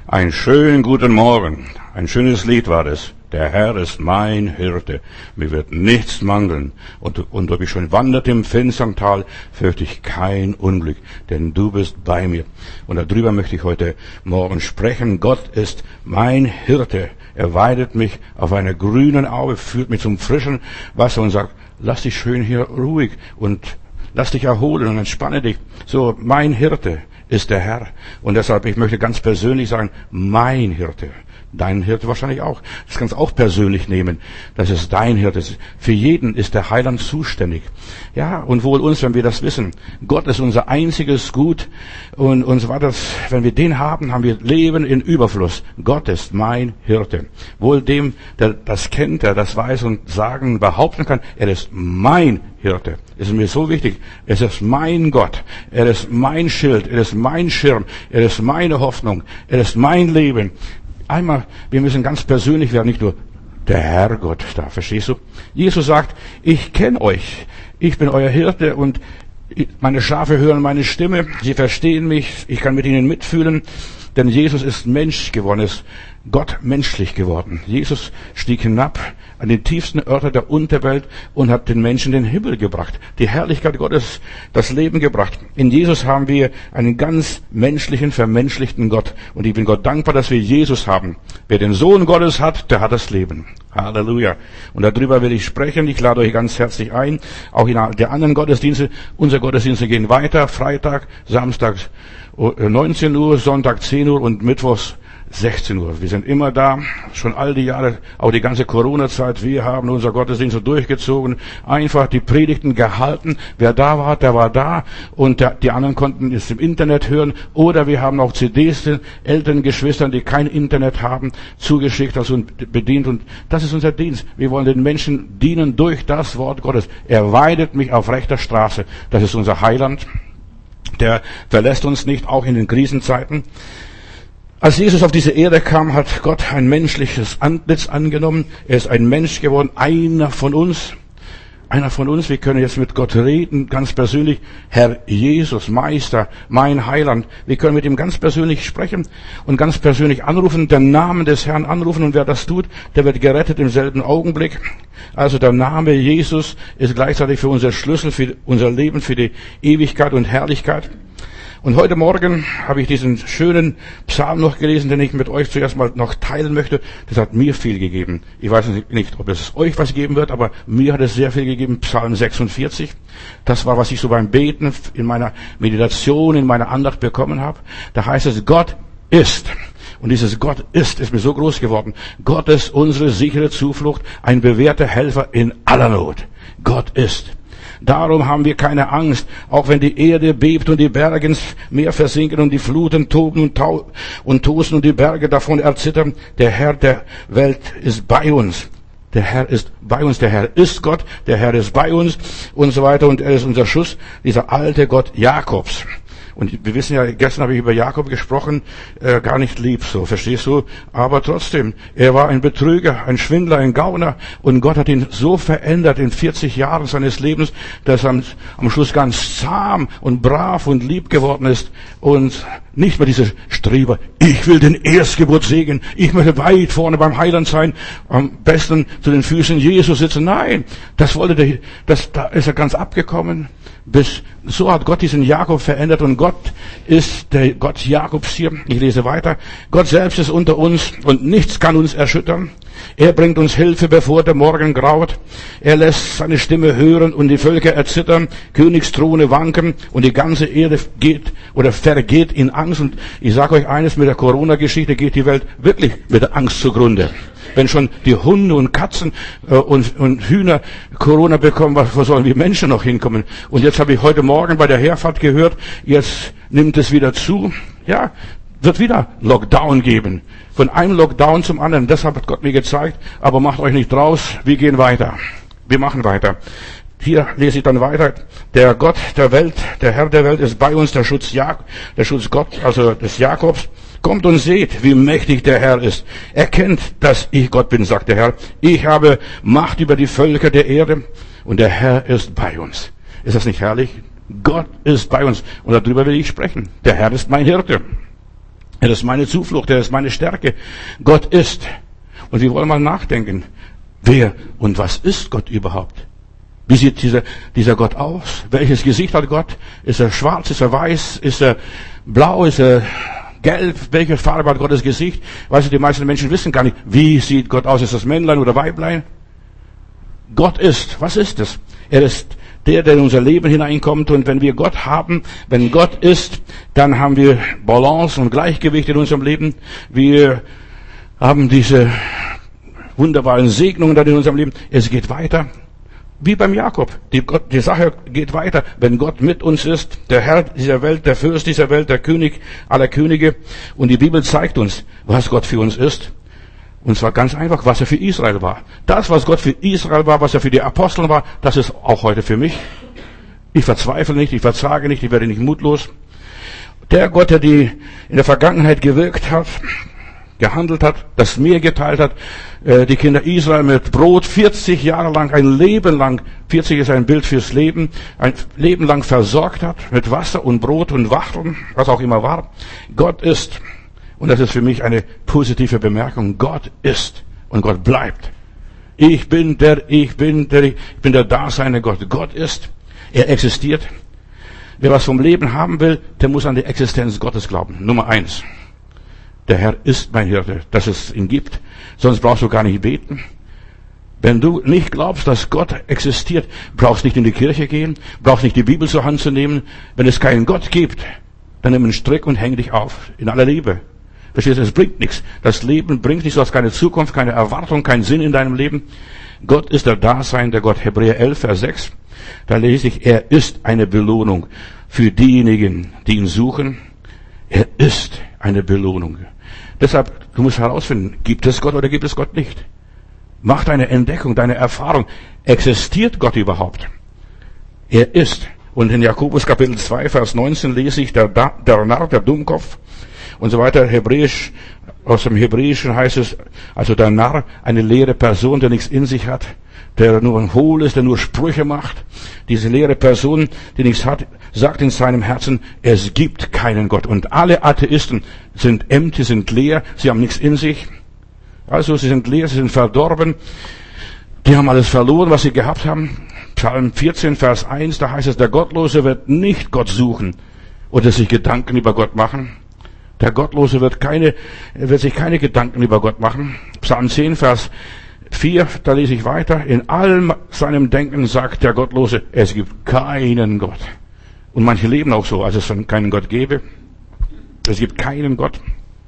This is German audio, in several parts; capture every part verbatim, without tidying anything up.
Einen schönen guten Morgen. Ein schönes Lied war es. Der Herr ist mein Hirte, mir wird nichts mangeln. Und, und ob ich schon wandert im finstern Tal, fürchte ich kein Unglück, denn du bist bei mir. Und darüber möchte ich heute Morgen sprechen. Gott ist mein Hirte. Er weidet mich auf einer grünen Aue, führt mich zum frischen Wasser und sagt, lass dich schön hier ruhig und lass dich erholen und entspanne dich. So, mein Hirte ist der Herr. Und deshalb, ich möchte ganz persönlich sagen, mein Hirte. Dein Hirte wahrscheinlich auch. Das kannst du auch persönlich nehmen. Das ist dein Hirte. Für jeden ist der Heiland zuständig. Ja, und wohl uns, wenn wir das wissen. Gott ist unser einziges Gut. Und uns war das, wenn wir den haben, haben wir Leben in Überfluss. Gott ist mein Hirte. Wohl dem, der das kennt, der das weiß und sagen, behaupten kann, er ist mein Hirte. Es ist mir so wichtig. Es ist mein Gott. Er ist mein Schild. Er ist mein Schirm. Er ist meine Hoffnung. Er ist mein Leben. Einmal, wir müssen ganz persönlich werden, nicht nur der Herrgott da, verstehst du? Jesus sagt, ich kenne euch, ich bin euer Hirte und meine Schafe hören meine Stimme, sie verstehen mich, ich kann mit ihnen mitfühlen, denn Jesus ist Mensch geworden, ist Gott menschlich geworden. Jesus stieg hinab an den tiefsten Örter der Unterwelt und hat den Menschen den Himmel gebracht, die Herrlichkeit Gottes, das Leben gebracht. In Jesus haben wir einen ganz menschlichen, vermenschlichten Gott. Und ich bin Gott dankbar, dass wir Jesus haben. Wer den Sohn Gottes hat, der hat das Leben. Halleluja. Und darüber will ich sprechen. Ich lade euch ganz herzlich ein. Auch in der anderen Gottesdienste. Unsere Gottesdienste gehen weiter. Freitag, Samstag neunzehn Uhr, Sonntag zehn Uhr und Mittwochs sechzehn Uhr. Wir sind immer da, schon all die Jahre, auch die ganze Corona-Zeit. Wir haben unser Gottesdienst so durchgezogen, einfach die Predigten gehalten. Wer da war, der war da und der, die anderen konnten es im Internet hören. Oder wir haben auch C Ds den älteren Geschwistern, die kein Internet haben, zugeschickt, also bedient. Und das ist unser Dienst. Wir wollen den Menschen dienen durch das Wort Gottes. Er weidet mich auf rechter Straße. Das ist unser Heiland. Der verlässt uns nicht, auch in den Krisenzeiten. Als Jesus auf diese Erde kam, hat Gott ein menschliches Antlitz angenommen. Er ist ein Mensch geworden, einer von uns. Einer von uns. Wir können jetzt mit Gott reden, ganz persönlich. Herr Jesus, Meister, mein Heiland. Wir können mit ihm ganz persönlich sprechen und ganz persönlich anrufen, den Namen des Herrn anrufen. Und wer das tut, der wird gerettet im selben Augenblick. Also der Name Jesus ist gleichzeitig für unser Schlüssel, für unser Leben, für die Ewigkeit und Herrlichkeit. Und heute Morgen habe ich diesen schönen Psalm noch gelesen, den ich mit euch zuerst mal noch teilen möchte. Das hat mir viel gegeben. Ich weiß nicht, ob es euch was geben wird, aber mir hat es sehr viel gegeben. Psalm sechsundvierzig. Das war, was ich so beim Beten, in meiner Meditation, in meiner Andacht bekommen habe. Da heißt es, Gott ist. Und dieses Gott ist, ist mir so groß geworden. Gott ist unsere sichere Zuflucht, ein bewährter Helfer in aller Not. Gott ist. Darum haben wir keine Angst, auch wenn die Erde bebt und die Berge ins Meer versinken und die Fluten toben und, tau- und tosen und die Berge davon erzittern. Der Herr der Welt ist bei uns. Der Herr ist bei uns. Der Herr ist Gott. Der Herr ist bei uns und so weiter. Und er ist unser Schutz, dieser alte Gott Jakobs. Und wir wissen ja, gestern habe ich über Jakob gesprochen, äh, gar nicht lieb, so, verstehst du? Aber trotzdem, er war ein Betrüger, ein Schwindler, ein Gauner. Und Gott hat ihn so verändert in vierzig Jahren seines Lebens, dass er am, am Schluss ganz zahm und brav und lieb geworden ist. Und nicht mehr diese Streber, ich will den Erstgeburt segnen, ich möchte weit vorne beim Heiland sein, am besten zu den Füßen Jesus sitzen. Nein, das wollte der, das, da ist er ganz abgekommen. Bis, so hat Gott diesen Jakob verändert und Gott ist der Gott Jakobs hier. Ich lese weiter. Gott selbst ist unter uns und nichts kann uns erschüttern. Er bringt uns Hilfe, bevor der Morgen graut. Er lässt seine Stimme hören und die Völker erzittern, Königsthrone wanken und die ganze Erde geht oder vergeht in Angst. Und ich sage euch eines, mit der Corona-Geschichte geht die Welt wirklich mit der Angst zugrunde. Wenn schon die Hunde und Katzen äh, und, und Hühner Corona bekommen, wo sollen wir Menschen noch hinkommen? Und jetzt habe ich heute Morgen bei der Herfahrt gehört, jetzt nimmt es wieder zu. Ja, wird wieder Lockdown geben. Von einem Lockdown zum anderen. Deshalb hat Gott mir gezeigt, aber macht euch nicht draus, wir gehen weiter. Wir machen weiter. Hier lese ich dann weiter. Der Gott der Welt, der Herr der Welt ist bei uns, der Schutz Jak, der Schutz Gott, also des Jakobs. Kommt und seht, wie mächtig der Herr ist. Erkennt, dass ich Gott bin, sagt der Herr. Ich habe Macht über die Völker der Erde und der Herr ist bei uns. Ist das nicht herrlich? Gott ist bei uns und darüber will ich sprechen. Der Herr ist mein Hirte. Er ist meine Zuflucht, er ist meine Stärke. Gott ist. Und wir wollen mal nachdenken, wer und was ist Gott überhaupt? Wie sieht dieser, dieser Gott aus? Welches Gesicht hat Gott? Ist er schwarz, ist er weiß, ist er blau, ist er gelb? Welche Farbe hat Gottes Gesicht? Weißt du, die meisten Menschen wissen gar nicht, wie sieht Gott aus? Ist das Männlein oder Weiblein? Gott ist. Was ist es? Er ist der, der in unser Leben hineinkommt. Und wenn wir Gott haben, wenn Gott ist, dann haben wir Balance und Gleichgewicht in unserem Leben. Wir haben diese wunderbaren Segnungen dann in unserem Leben. Es geht weiter. Wie beim Jakob. Die, Gott, die Sache geht weiter. Wenn Gott mit uns ist, der Herr dieser Welt, der Fürst dieser Welt, der König aller Könige. Und die Bibel zeigt uns, was Gott für uns ist. Und zwar ganz einfach, was er für Israel war. Das, was Gott für Israel war, was er für die Apostel war, das ist auch heute für mich. Ich verzweifle nicht, ich verzage nicht, ich werde nicht mutlos. Der Gott, der die in der Vergangenheit gewirkt hat, gehandelt hat, das Meer geteilt hat, die Kinder Israel mit Brot vierzig Jahre lang, ein Leben lang, vierzig ist ein Bild fürs Leben, ein Leben lang versorgt hat mit Wasser und Brot und Wachteln, was auch immer war. Gott ist. Und das ist für mich eine positive Bemerkung. Gott ist und Gott bleibt. Ich bin der, ich bin der, ich bin der Daseinende Gott. Gott ist. Er existiert. Wer was vom Leben haben will, der muss an die Existenz Gottes glauben. Nummer eins. Der Herr ist mein Hirte, dass es ihn gibt. Sonst brauchst du gar nicht beten. Wenn du nicht glaubst, dass Gott existiert, brauchst nicht in die Kirche gehen, brauchst nicht die Bibel zur Hand zu nehmen. Wenn es keinen Gott gibt, dann nimm einen Strick und häng dich auf. In aller Liebe. Verstehst du, es bringt nichts. Das Leben bringt nichts, du hast keine Zukunft, keine Erwartung, keinen Sinn in deinem Leben. Gott ist der Dasein, der Gott. Hebräer elf, Vers sechs. Da lese ich, er ist eine Belohnung für diejenigen, die ihn suchen. Er ist eine Belohnung. Deshalb, du musst herausfinden, gibt es Gott oder gibt es Gott nicht? Mach deine Entdeckung, deine Erfahrung. Existiert Gott überhaupt? Er ist. Und in Jakobus Kapitel zwei, Vers neunzehn lese ich, der, der Narr, der Dummkopf, und so weiter, Hebräisch, aus dem Hebräischen heißt es, also der Narr, eine leere Person, der nichts in sich hat, der nur ein Hohl ist, der nur Sprüche macht. Diese leere Person, die nichts hat, sagt in seinem Herzen, es gibt keinen Gott. Und alle Atheisten sind empty, sind leer, sie haben nichts in sich. Also sie sind leer, sie sind verdorben, die haben alles verloren, was sie gehabt haben. Psalm vierzehn, Vers eins, da heißt es, der Gottlose wird nicht Gott suchen oder sich Gedanken über Gott machen. Der Gottlose wird keine, wird sich keine Gedanken über Gott machen. Psalm zehn, Vers vier, da lese ich weiter. In allem seinem Denken sagt der Gottlose, es gibt keinen Gott. Und manche leben auch so, als es keinen Gott gäbe. Es gibt keinen Gott.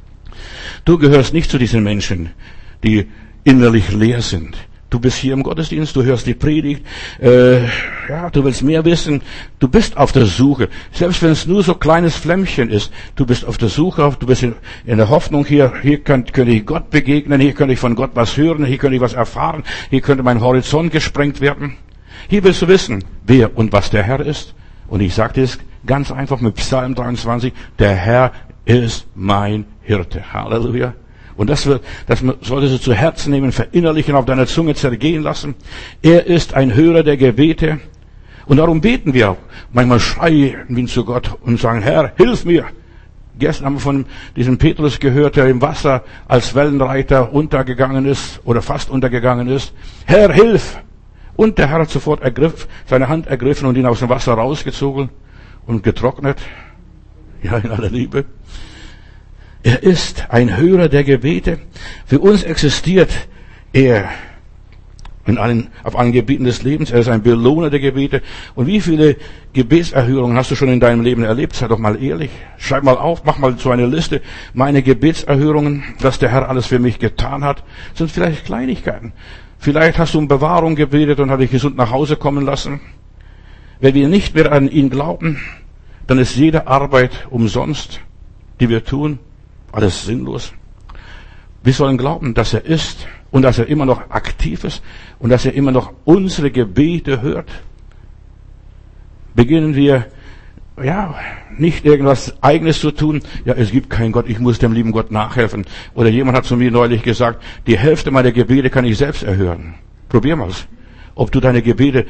Du gehörst nicht zu diesen Menschen, die innerlich leer sind. Du bist hier im Gottesdienst, du hörst die Predigt, äh, ja, du willst mehr wissen, du bist auf der Suche. Selbst wenn es nur so kleines Flämmchen ist, du bist auf der Suche, du bist in, in der Hoffnung, hier, hier könnte, könnte ich Gott begegnen, hier könnte ich von Gott was hören, hier könnte ich was erfahren, hier könnte mein Horizont gesprengt werden. Hier willst du wissen, wer und was der Herr ist. Und ich sage dir es ganz einfach mit Psalm dreiundzwanzig, der Herr ist mein Hirte. Halleluja. Und das wird, das solltest du zu Herzen nehmen, verinnerlichen, auf deiner Zunge zergehen lassen. Er ist ein Hörer der Gebete. Und darum beten wir auch. Manchmal schreien wir zu Gott und sagen, Herr, hilf mir. Gestern haben wir von diesem Petrus gehört, der im Wasser als Wellenreiter untergegangen ist oder fast untergegangen ist. Herr, hilf! Und der Herr hat sofort ergriff, seine Hand ergriffen und ihn aus dem Wasser rausgezogen und getrocknet. Ja, in aller Liebe. Er ist ein Hörer der Gebete. Für uns existiert er in allen, auf allen Gebieten des Lebens. Er ist ein Belohner der Gebete. Und wie viele Gebetserhörungen hast du schon in deinem Leben erlebt? Sei doch mal ehrlich. Schreib mal auf, mach mal so eine Liste. Meine Gebetserhörungen, was der Herr alles für mich getan hat, sind vielleicht Kleinigkeiten. Vielleicht hast du um Bewahrung gebetet und hat dich gesund nach Hause kommen lassen. Wenn wir nicht mehr an ihn glauben, dann ist jede Arbeit umsonst, die wir tun. Alles sinnlos. Wir sollen glauben, dass er ist und dass er immer noch aktiv ist und dass er immer noch unsere Gebete hört. Beginnen wir, ja, nicht irgendwas Eigenes zu tun. Ja, es gibt keinen Gott, ich muss dem lieben Gott nachhelfen. Oder jemand hat zu mir neulich gesagt, die Hälfte meiner Gebete kann ich selbst erhören. Probier mal's. Ob du deine Gebete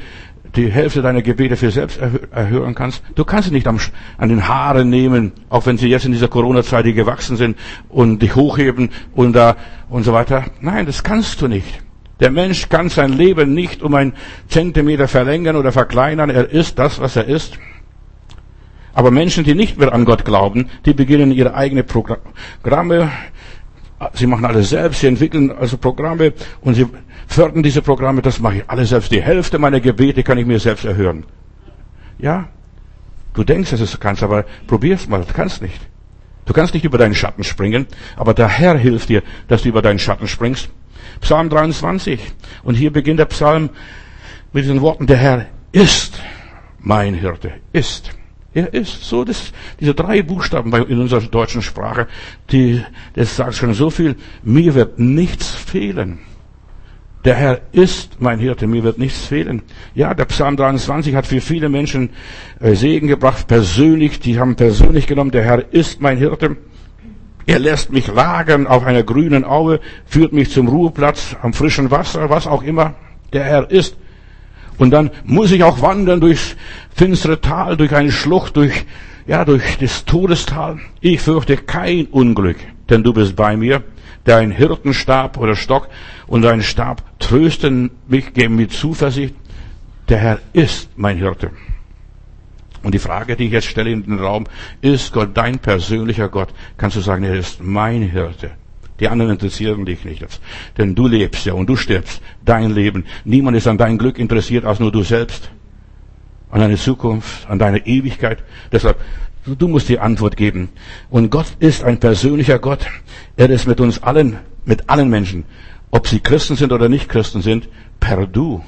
die Hälfte deiner Gebete für selbst erhören kannst. Du kannst sie nicht am, an den Haaren nehmen, auch wenn sie jetzt in dieser Corona-Zeit die gewachsen sind und dich hochheben und da und so weiter. Nein, das kannst du nicht. Der Mensch kann sein Leben nicht um einen Zentimeter verlängern oder verkleinern. Er ist das, was er ist. Aber Menschen, die nicht mehr an Gott glauben, die beginnen ihre eigenen Programme. Sie machen alles selbst. Sie entwickeln also Programme und sie fördern diese Programme. Das mache ich alles selbst. Die Hälfte meiner Gebete kann ich mir selbst erhören. Ja, du denkst, dass du es kannst, aber probier's mal. Du kannst nicht. Du kannst nicht über deinen Schatten springen, aber der Herr hilft dir, dass du über deinen Schatten springst. Psalm dreiundzwanzig. Und hier beginnt der Psalm mit diesen Worten, der Herr ist mein Hirte. Ist. Er ist. So, das, diese drei Buchstaben in unserer deutschen Sprache, die, das sagt schon so viel. Mir wird nichts fehlen. Der Herr ist mein Hirte, mir wird nichts fehlen. Ja, der Psalm dreiundzwanzig hat für viele Menschen Segen gebracht, persönlich, die haben persönlich genommen, der Herr ist mein Hirte. Er lässt mich lagern auf einer grünen Aue, führt mich zum Ruheplatz, am frischen Wasser, was auch immer der Herr ist. Und dann muss ich auch wandern durchs finstere Tal, durch eine Schlucht, durch, ja, durch das Todestal. Ich fürchte kein Unglück, denn du bist bei mir. Dein Hirtenstab oder Stock und dein Stab trösten mich, geben mir Zuversicht. Der Herr ist mein Hirte. Und die Frage, die ich jetzt stelle in den Raum, ist Gott dein persönlicher Gott? Kannst du sagen, er ist mein Hirte? Die anderen interessieren dich nicht. Denn du lebst ja und du stirbst dein Leben. Niemand ist an dein Glück interessiert, als nur du selbst. An deine Zukunft, an deine Ewigkeit. Deshalb, du musst die Antwort geben. Und Gott ist ein persönlicher Gott. Er ist mit uns allen, mit allen Menschen, ob sie Christen sind oder nicht Christen sind, per Du.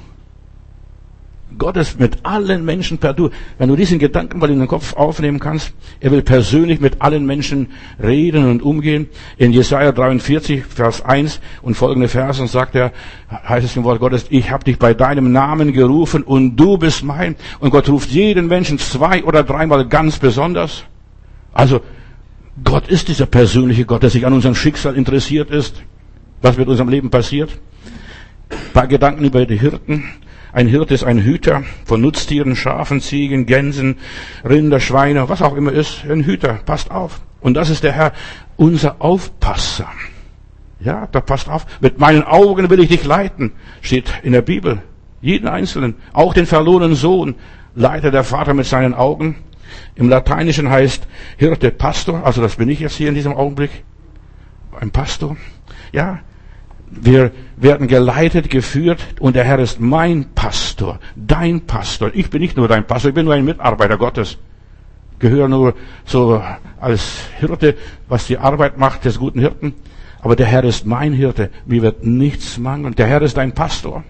Gott ist mit allen Menschen per Du. Wenn du diesen Gedanken mal in den Kopf aufnehmen kannst, er will persönlich mit allen Menschen reden und umgehen. In Jesaja dreiundvierzig, Vers eins und folgende Versen sagt er, heißt es im Wort Gottes, ich habe dich bei deinem Namen gerufen und du bist mein. Und Gott ruft jeden Menschen zwei oder dreimal ganz besonders. Also, Gott ist dieser persönliche Gott, der sich an unserem Schicksal interessiert ist. Was mit unserem Leben passiert? Ein paar Gedanken über die Hirten. Ein Hirte ist ein Hüter von Nutztieren, Schafen, Ziegen, Gänsen, Rinder, Schweine, was auch immer ist. Ein Hüter, passt auf. Und das ist der Herr, unser Aufpasser. Ja, da passt auf. Mit meinen Augen will ich dich leiten, steht in der Bibel. Jeden Einzelnen, auch den verlorenen Sohn, leitet der Vater mit seinen Augen. Im Lateinischen heißt Hirte Pastor, also das bin ich jetzt hier in diesem Augenblick. Ein Pastor. Ja, wir werden geleitet, geführt und der Herr ist mein Pastor, dein Pastor. Ich bin nicht nur dein Pastor, ich bin nur ein Mitarbeiter Gottes. Gehöre nur so als Hirte, was die Arbeit macht des guten Hirten. Aber der Herr ist mein Hirte, mir wird nichts mangeln. Der Herr ist dein Pastor.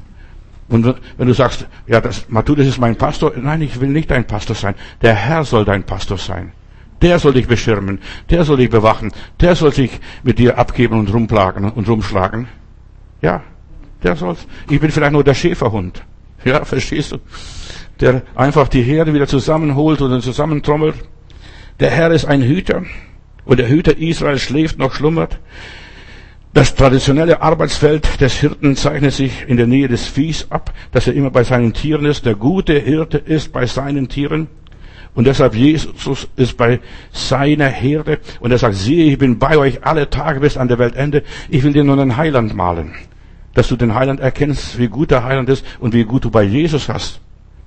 Und wenn du sagst, ja, das, Matthäus ist mein Pastor, nein, ich will nicht dein Pastor sein. Der Herr soll dein Pastor sein. Der soll dich beschirmen, der soll dich bewachen, der soll sich mit dir abgeben und rumplagen und rumschlagen. Ja, der soll's. Ich bin vielleicht nur der Schäferhund. Ja, verstehst du? Der einfach die Herde wieder zusammenholt und dann zusammentrommelt. Der Herr ist ein Hüter und der Hüter Israels schläft noch schlummert. Das traditionelle Arbeitsfeld des Hirten zeichnet sich in der Nähe des Viehs ab, dass er immer bei seinen Tieren ist. Der gute Hirte ist bei seinen Tieren. Und deshalb Jesus ist bei seiner Herde. Und er sagt, siehe, ich bin bei euch alle Tage bis an der Weltende. Ich will dir nur einen Heiland malen. Dass du den Heiland erkennst, wie gut der Heiland ist und wie gut du bei Jesus hast.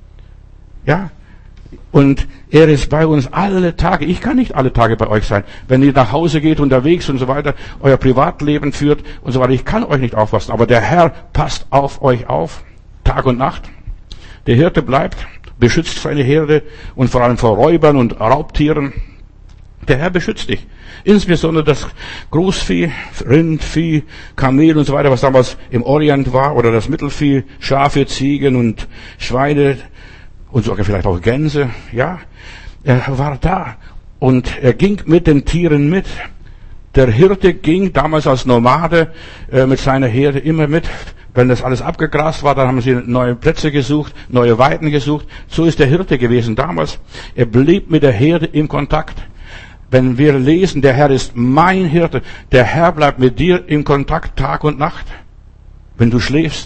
Ja. Und er ist bei uns alle Tage. Ich kann nicht alle Tage bei euch sein. Wenn ihr nach Hause geht, unterwegs und so weiter, euer Privatleben führt und so weiter. Ich kann euch nicht aufpassen. Aber der Herr passt auf euch auf. Tag und Nacht. Der Hirte bleibt, beschützt seine Herde und vor allem vor Räubern und Raubtieren. Der Herr beschützt dich. Insbesondere das Großvieh, Rind, Vieh, Kamel und so weiter, was damals im Orient war, oder das Mittelvieh, Schafe, Ziegen und Schweine und sogar vielleicht auch Gänse. Ja, er war da und er ging mit den Tieren mit. Der Hirte ging damals als Nomade äh, mit seiner Herde immer mit. Wenn das alles abgegrast war, dann haben sie neue Plätze gesucht, neue Weiden gesucht. So ist der Hirte gewesen damals. Er blieb mit der Herde im Kontakt. Wenn wir lesen, der Herr ist mein Hirte, der Herr bleibt mit dir im Kontakt Tag und Nacht. Wenn du schläfst,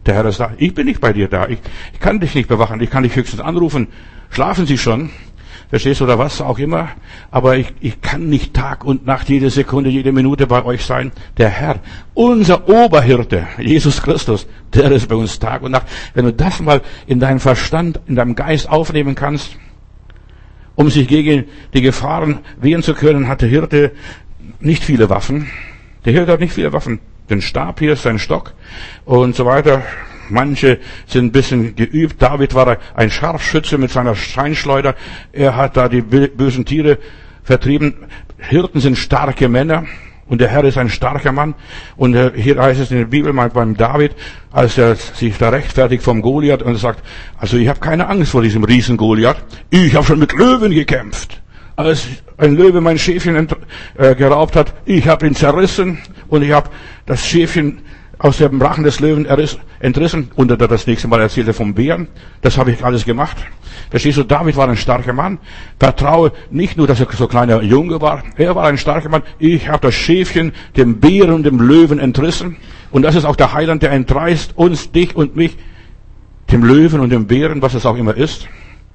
Der Herr ist da. Ich bin nicht bei dir da. Ich, ich kann dich nicht bewachen. Ich kann dich höchstens anrufen. Schlafen Sie schon? Verstehst du, oder was auch immer? Aber ich, ich kann nicht Tag und Nacht, jede Sekunde, jede Minute bei euch sein. Der Herr, unser Oberhirte, Jesus Christus, der ist bei uns Tag und Nacht. Wenn du das mal in deinem Verstand, in deinem Geist aufnehmen kannst, um sich gegen die Gefahren wehren zu können, hat der Hirte nicht viele Waffen. Der Hirte hat nicht viele Waffen. Den Stab hier, sein Stock und so weiter. Manche sind ein bisschen geübt. David war ein Scharfschütze mit seiner Steinschleuder. Er hat da die bösen Tiere vertrieben. Hirten sind starke Männer und der Herr ist ein starker Mann. Und hier heißt es in der Bibel mal beim David, als er sich da rechtfertigt vom Goliath und sagt, also ich habe keine Angst vor diesem Riesen Goliath. Ich habe schon mit Löwen gekämpft. Als ein Löwe mein Schäfchen ent, äh, geraubt hat, ich habe ihn zerrissen und ich habe das Schäfchen aus dem Rachen des Löwen entrissen. Und er das nächste Mal erzählte vom Bären. Das habe ich alles gemacht. Verstehst du, David war ein starker Mann. Vertraue nicht nur, dass er so kleiner Junge war. Er war ein starker Mann. Ich habe das Schäfchen dem Bären und dem Löwen entrissen. Und das ist auch der Heiland, der entreißt uns, dich und mich, dem Löwen und dem Bären, was es auch immer ist.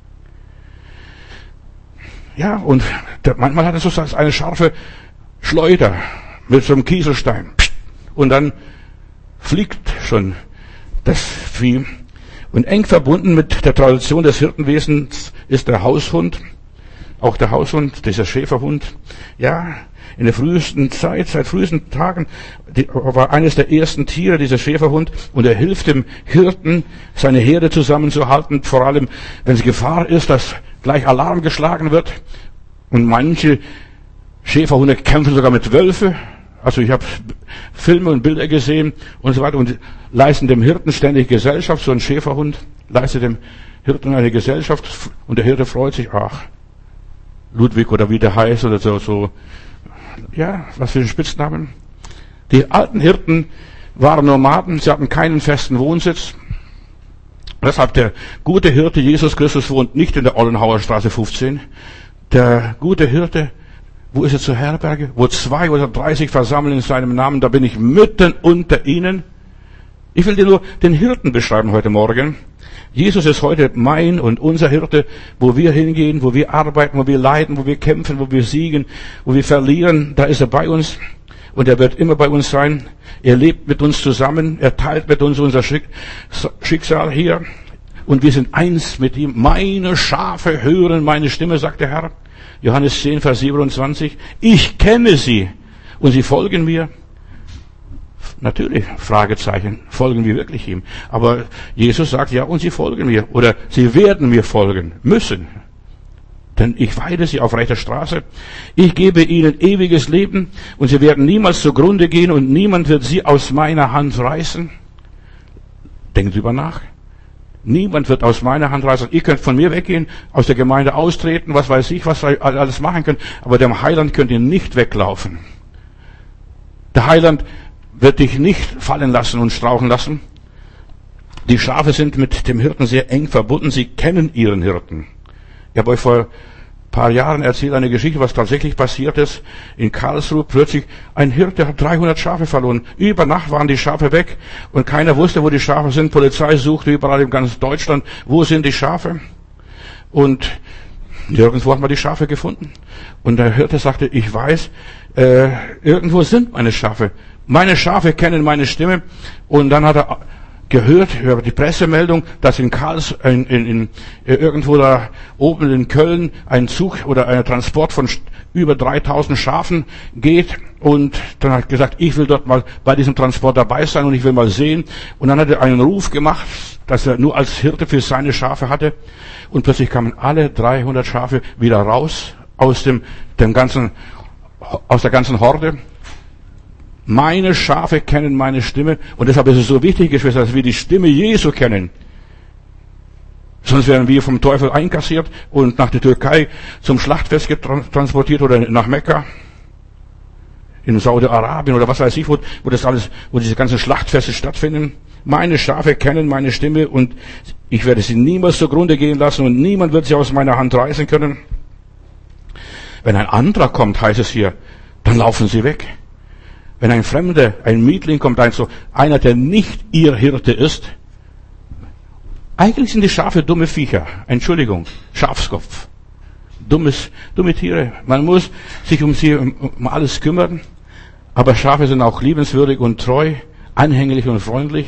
Ja, und der, manchmal hat er so eine scharfe Schleuder mit so einem Kieselstein. Und dann fliegt schon das Vieh. Und eng verbunden mit der Tradition des Hirtenwesens ist der Haushund. Auch der Haushund, dieser Schäferhund. Ja, in der frühesten Zeit, seit frühesten Tagen, die, war eines der ersten Tiere, dieser Schäferhund. Und er hilft dem Hirten, seine Herde zusammenzuhalten. Vor allem, wenn es Gefahr ist, dass gleich Alarm geschlagen wird. Und manche Schäferhunde kämpfen sogar mit Wölfen. Also ich habe Filme und Bilder gesehen und so weiter und leisten dem Hirten ständig Gesellschaft. So ein Schäferhund leistet dem Hirten eine Gesellschaft und der Hirte freut sich. Ach, Ludwig oder wie der heißt oder so, so. Ja, was für ein Spitznamen. Die alten Hirten waren Nomaden. Sie hatten keinen festen Wohnsitz. Deshalb der gute Hirte Jesus Christus wohnt nicht in der Ollenhauer Straße fünfzehn. Der gute Hirte, wo ist er zur Herberge? Wo zwei oder drei sich versammeln in seinem Namen, da bin ich mitten unter ihnen. Ich will dir nur den Hirten beschreiben heute Morgen. Jesus ist heute mein und unser Hirte, wo wir hingehen, wo wir arbeiten, wo wir leiden, wo wir kämpfen, wo wir siegen, wo wir verlieren, da ist er bei uns. Und er wird immer bei uns sein. Er lebt mit uns zusammen. Er teilt mit uns unser Schicksal hier. Und wir sind eins mit ihm. Meine Schafe hören meine Stimme, sagt der Herr. Johannes zehn, Vers siebenundzwanzig. Ich kenne sie und sie folgen mir. Natürlich, Fragezeichen, folgen wir wirklich ihm. Aber Jesus sagt, ja, und sie folgen mir. Oder sie werden mir folgen müssen. Denn ich weide sie auf rechter Straße. Ich gebe ihnen ewiges Leben und sie werden niemals zugrunde gehen und niemand wird sie aus meiner Hand reißen. Denkt drüber nach. Niemand wird aus meiner Hand reißen. Ihr könnt von mir weggehen, aus der Gemeinde austreten, was weiß ich, was ihr alles machen könnt. Aber dem Heiland könnt ihr nicht weglaufen. Der Heiland wird dich nicht fallen lassen und strauchen lassen. Die Schafe sind mit dem Hirten sehr eng verbunden. Sie kennen ihren Hirten. Ich habe euch vor ein paar Jahren erzählt eine Geschichte, was tatsächlich passiert ist. In Karlsruhe plötzlich ein Hirte hat dreihundert Schafe verloren. Über Nacht waren die Schafe weg und keiner wusste, wo die Schafe sind. Polizei suchte überall in ganz Deutschland, wo sind die Schafe? Und nirgendwo hat man die Schafe gefunden. Und der Hirte sagte, ich weiß, äh, irgendwo sind meine Schafe. Meine Schafe kennen meine Stimme. Und dann hat er gehört über die Pressemeldung, dass in Karls, in, in, in, irgendwo da oben in Köln ein Zug oder ein Transport von über dreitausend Schafen geht. Und dann hat er gesagt, ich will dort mal bei diesem Transport dabei sein und ich will mal sehen. Und dann hat er einen Ruf gemacht, dass er nur als Hirte für seine Schafe hatte. Und plötzlich kamen alle dreihundert Schafe wieder raus aus dem, dem ganzen, aus der ganzen Horde. Meine Schafe kennen meine Stimme. Und deshalb ist es so wichtig, Geschwister, dass wir die Stimme Jesu kennen. Sonst werden wir vom Teufel einkassiert und nach der Türkei zum Schlachtfest transportiert oder nach Mekka. In Saudi-Arabien oder was weiß ich, wo, wo das alles, wo diese ganzen Schlachtfeste stattfinden. Meine Schafe kennen meine Stimme und ich werde sie niemals zugrunde gehen lassen und niemand wird sie aus meiner Hand reißen können. Wenn ein anderer kommt, heißt es hier, dann laufen sie weg. Wenn ein Fremder, ein Mietling kommt, ein so, einer, der nicht ihr Hirte ist, Eigentlich sind die Schafe dumme Viecher. Entschuldigung, Schafskopf. Dummes, dumme Tiere. Man muss sich um sie, um, um alles kümmern. Aber Schafe sind auch liebenswürdig und treu, anhänglich und freundlich.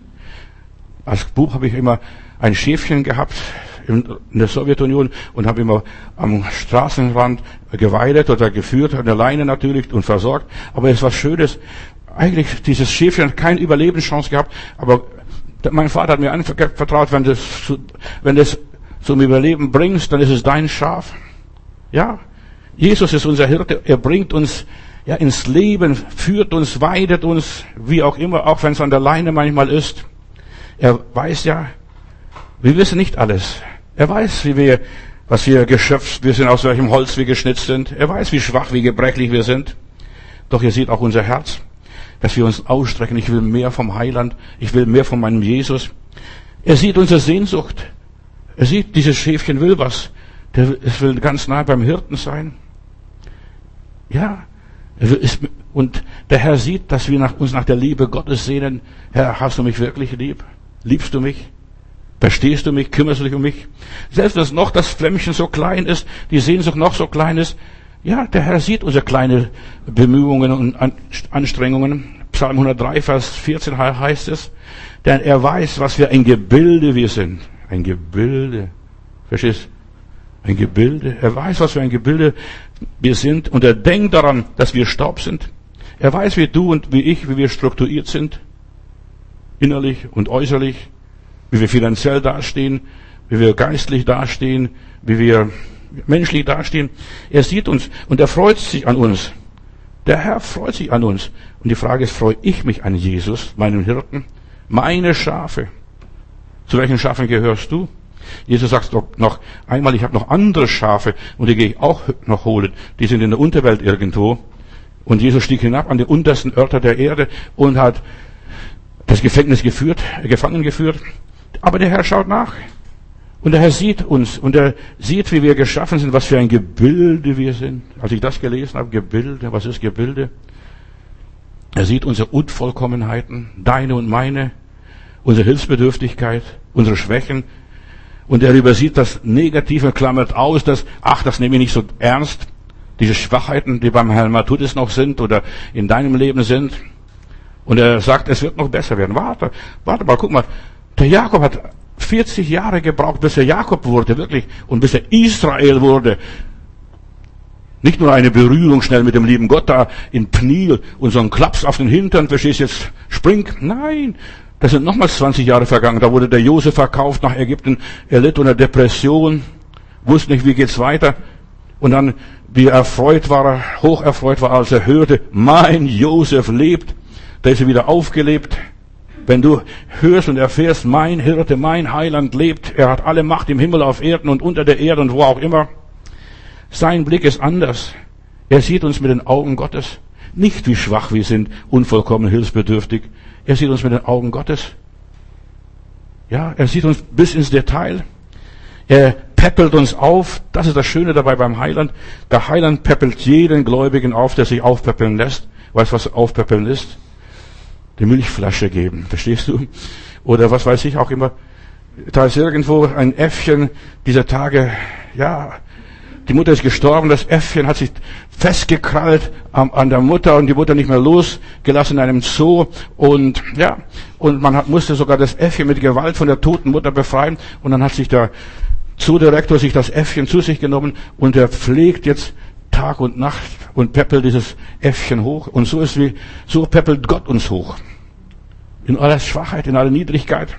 Als Bub habe ich immer ein Schäfchen gehabt in der Sowjetunion und habe immer am Straßenrand geweidet oder geführt, an der Leine natürlich und versorgt. Aber es war Schönes. Eigentlich, dieses Schäfchen hat keine Überlebenschance gehabt, aber mein Vater hat mir anvertraut, wenn du wenn das zum Überleben bringst, dann ist es dein Schaf. Ja, Jesus ist unser Hirte. Er bringt uns ja ins Leben, führt uns, weidet uns, wie auch immer, auch wenn es an der Leine manchmal ist. Er weiß ja, wir wissen nicht alles. Er weiß, wie wir, was wir geschöpft, wir sind, aus welchem Holz wir geschnitzt sind. Er weiß, wie schwach, wie gebrechlich wir sind. Doch er sieht auch unser Herz, dass wir uns ausstrecken. Ich will mehr vom Heiland. Ich will mehr von meinem Jesus. Er sieht unsere Sehnsucht. Er sieht, dieses Schäfchen will was. Der, es will ganz nah beim Hirten sein. Ja. Ist, und der Herr sieht, dass wir nach, uns nach der Liebe Gottes sehnen. Herr, hast du mich wirklich lieb? Liebst du mich? Verstehst du mich? Kümmerst du dich um mich? Selbst wenn noch das Flämmchen so klein ist, die Sehnsucht noch so klein ist, ja, der Herr sieht unsere kleine Bemühungen und Anstrengungen. Psalm hundertdrei, Vers vierzehn heißt es, denn er weiß, was für ein Gebilde wir sind. Ein Gebilde. Verstehst? Ein Gebilde. Er weiß, was für ein Gebilde wir sind und er denkt daran, dass wir Staub sind. Er weiß, wie du und wie ich, wie wir strukturiert sind. Innerlich und äußerlich. Wie wir finanziell dastehen. Wie wir geistlich dastehen. Wie wir menschlich dastehen. Er sieht uns und er freut sich an uns. Der Herr freut sich an uns. Und die Frage ist, freue ich mich an Jesus, meinen Hirten? Meine Schafe. Zu welchen Schafen gehörst du? Jesus sagt doch noch einmal, ich habe noch andere Schafe und die gehe ich auch noch holen. Die sind in der Unterwelt irgendwo. Und Jesus stieg hinab an die untersten Örter der Erde und hat das Gefängnis geführt, gefangen geführt. Aber der Herr schaut nach. Und der Herr sieht uns und er sieht, wie wir geschaffen sind, was für ein Gebilde wir sind. Als ich das gelesen habe, Gebilde, was ist Gebilde? Er sieht unsere Unvollkommenheiten, deine und meine, unsere Hilfsbedürftigkeit, unsere Schwächen. Und er übersieht das Negative, klammert aus, dass, ach, das nehme ich nicht so ernst. Diese Schwachheiten, die beim Herrn Matthäus noch sind oder in deinem Leben sind. Und er sagt, es wird noch besser werden. Warte, warte mal, guck mal. Der Jakob hat vierzig Jahre gebraucht, bis er Jakob wurde, wirklich. Und bis er Israel wurde. Nicht nur eine Berührung schnell mit dem lieben Gott da in Pniel und so ein Klaps auf den Hintern, verstehst du jetzt, spring. Nein. Das sind nochmals zwanzig Jahre vergangen. Da wurde der Josef verkauft nach Ägypten. Er litt unter Depression. Wusste nicht, wie geht's weiter. Und dann, wie erfreut war er, hoch erfreut war, als er hörte, mein Josef lebt. Da ist er wieder aufgelebt. Wenn du hörst und erfährst, mein Hirte, mein Heiland lebt. Er hat alle Macht im Himmel, auf Erden und unter der Erde und wo auch immer. Sein Blick ist anders. Er sieht uns mit den Augen Gottes. Nicht wie schwach wir sind, unvollkommen, hilfsbedürftig. Er sieht uns mit den Augen Gottes. Ja, er sieht uns bis ins Detail. Er peppelt uns auf. Das ist das Schöne dabei beim Heiland. Der Heiland peppelt jeden Gläubigen auf, der sich aufpeppeln lässt. Weißt du, was aufpeppeln ist? Die Milchflasche geben. Verstehst du? Oder was weiß ich auch immer. Da ist irgendwo ein Äffchen dieser Tage, ja, die Mutter ist gestorben, das Äffchen hat sich festgekrallt an, an der Mutter und die Mutter nicht mehr losgelassen in einem Zoo und ja, und man hat, musste sogar das Äffchen mit Gewalt von der toten Mutter befreien und dann hat sich der Zoodirektor sich das Äffchen zu sich genommen und er pflegt jetzt Tag und Nacht und peppelt dieses Äffchen hoch und so ist wie, so peppelt Gott uns hoch. In aller Schwachheit, in aller Niedrigkeit.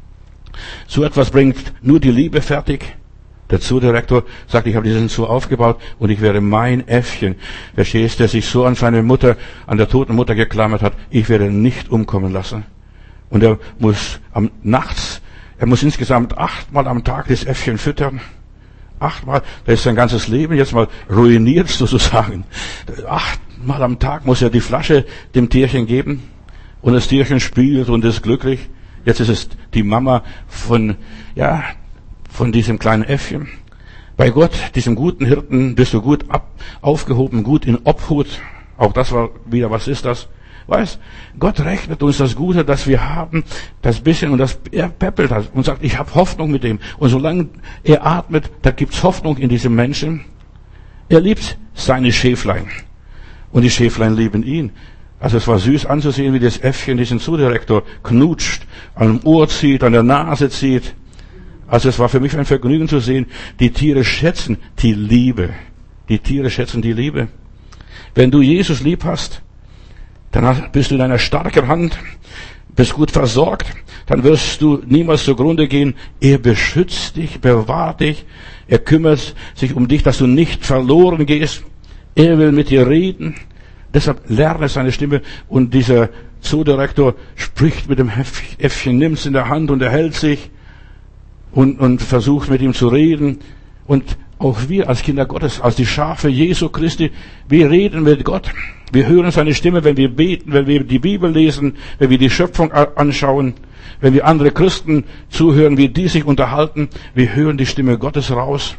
So etwas bringt nur die Liebe fertig. Der Zoodirektor sagt, ich habe diesen Zoo aufgebaut und ich werde mein Äffchen, verstehst, der sich so an seine Mutter, an der toten Mutter geklammert hat, ich werde ihn nicht umkommen lassen. Und er muss am nachts, er muss insgesamt achtmal am Tag das Äffchen füttern. Achtmal, da ist sein ganzes Leben jetzt mal ruiniert sozusagen. Achtmal am Tag muss er die Flasche dem Tierchen geben und das Tierchen spielt und ist glücklich. Jetzt ist es die Mama von, ja, von diesem kleinen Äffchen. Bei Gott, diesem guten Hirten, bist du gut ab, aufgehoben, gut in Obhut. Auch das war wieder, was ist das? Weißt, Gott rechnet uns das Gute, das wir haben, das bisschen, und das, er peppelt das und sagt, ich habe Hoffnung mit dem. Und solange er atmet, da gibt's Hoffnung in diesem Menschen. Er liebt seine Schäflein. Und die Schäflein lieben ihn. Also es war süß anzusehen, wie das Äffchen diesen Zoodirektor knutscht, an dem Ohr zieht, an der Nase zieht. Also es war für mich ein Vergnügen zu sehen, die Tiere schätzen die Liebe. Die Tiere schätzen die Liebe. Wenn du Jesus lieb hast, dann bist du in einer starken Hand, bist gut versorgt, dann wirst du niemals zugrunde gehen. Er beschützt dich, bewahrt dich, er kümmert sich um dich, dass du nicht verloren gehst. Er will mit dir reden. Deshalb lerne seine Stimme. Und dieser Zoodirektor spricht mit dem Äffchen, nimmt es in der Hand und er hält sich und, und versucht mit ihm zu reden. Und auch wir als Kinder Gottes, als die Schafe Jesu Christi, wir reden mit Gott. Wir hören seine Stimme, wenn wir beten, wenn wir die Bibel lesen, wenn wir die Schöpfung anschauen, wenn wir andere Christen zuhören, wie die sich unterhalten. Wir hören die Stimme Gottes raus.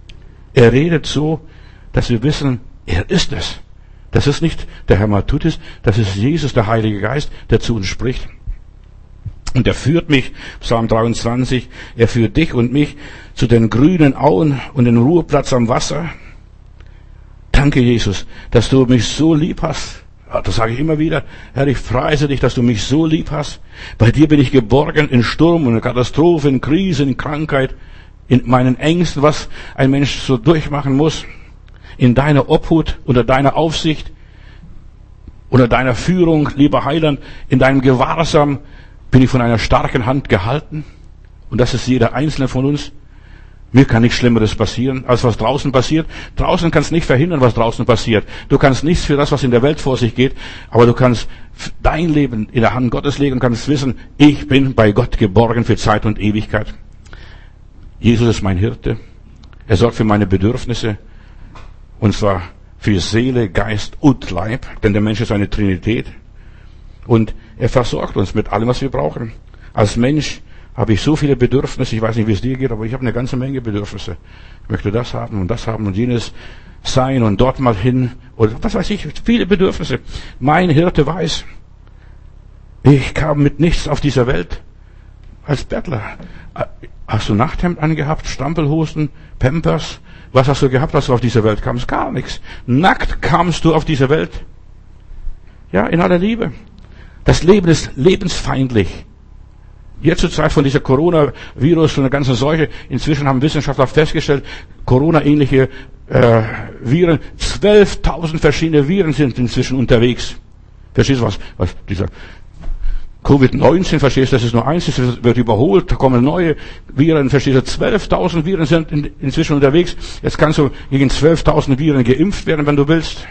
Er redet so, dass wir wissen, er ist es. Das ist nicht der Herr Matutis, das ist Jesus, der Heilige Geist, der zu uns spricht. Und er führt mich, Psalm dreiundzwanzig, er führt dich und mich zu den grünen Auen und den Ruheplatz am Wasser. Danke, Jesus, dass du mich so lieb hast. Das sage ich immer wieder. Herr, ich preise dich, dass du mich so lieb hast. Bei dir bin ich geborgen in Sturm und Katastrophe, in Krise, in Krankheit, in meinen Ängsten, was ein Mensch so durchmachen muss. In deiner Obhut, unter deiner Aufsicht, unter deiner Führung, lieber Heiland, in deinem Gewahrsam bin ich von einer starken Hand gehalten. Und das ist jeder Einzelne von uns. Mir kann nichts Schlimmeres passieren, als was draußen passiert. Draußen kannst nicht verhindern, was draußen passiert. Du kannst nichts für das, was in der Welt vor sich geht, aber du kannst dein Leben in der Hand Gottes legen und kannst wissen, ich bin bei Gott geborgen für Zeit und Ewigkeit. Jesus ist mein Hirte. Er sorgt für meine Bedürfnisse. Und zwar für Seele, Geist und Leib. Denn der Mensch ist eine Trinität. Und er versorgt uns mit allem, was wir brauchen. Als Mensch habe ich so viele Bedürfnisse, ich weiß nicht, wie es dir geht, aber ich habe eine ganze Menge Bedürfnisse. Ich möchte das haben und das haben und jenes sein und dort mal hin oder was weiß ich, viele Bedürfnisse. Mein Hirte weiß, ich kam mit nichts auf dieser Welt als Bettler. Hast du Nachthemd angehabt, Strampelhosen, Pampers? Was hast du gehabt, als du auf diese Welt kamst? Gar nichts. Nackt kamst du auf diese Welt. Ja, in aller Liebe. Das Leben ist lebensfeindlich. Jetzt zur Zeit von dieser Coronavirus, von der ganzen Seuche, inzwischen haben Wissenschaftler festgestellt, Corona-ähnliche äh, Viren, zwölftausend verschiedene Viren sind inzwischen unterwegs. Verstehst du was? Was dieser Covid neunzehn, verstehst du, das ist nur eins, das wird überholt, da kommen neue Viren, verstehst du, zwölftausend Viren sind in, inzwischen unterwegs. Jetzt kannst du gegen zwölftausend Viren geimpft werden, wenn du willst.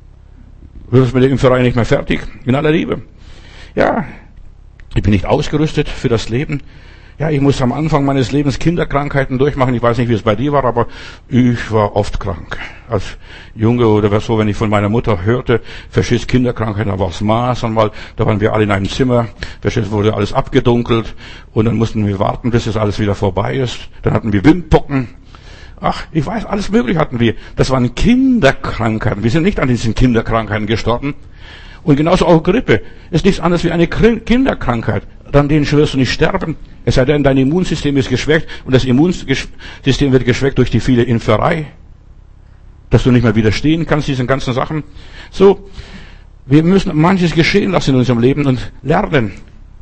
Du wirst mit der Impferei nicht mehr fertig, in aller Liebe. Ja, ich bin nicht ausgerüstet für das Leben. Ja, ich muss am Anfang meines Lebens Kinderkrankheiten durchmachen. Ich weiß nicht, wie es bei dir war, aber ich war oft krank. Als Junge oder so, wenn ich von meiner Mutter hörte, verstehst, Kinderkrankheiten, da war es Maß einmal, da waren wir alle in einem Zimmer, verstehst, wurde alles abgedunkelt und dann mussten wir warten, bis es alles wieder vorbei ist. Dann hatten wir Windpocken. Ach, ich weiß, alles mögliche hatten wir. Das waren Kinderkrankheiten. Wir sind nicht an diesen Kinderkrankheiten gestorben. Und genauso auch Grippe ist nichts anderes wie eine Kinderkrankheit. An denen wirst du nicht sterben. Es sei denn, dein Immunsystem ist geschwächt und das Immunsystem wird geschwächt durch die viele Impferei, dass du nicht mehr widerstehen kannst diesen ganzen Sachen. So, wir müssen manches geschehen lassen in unserem Leben und lernen.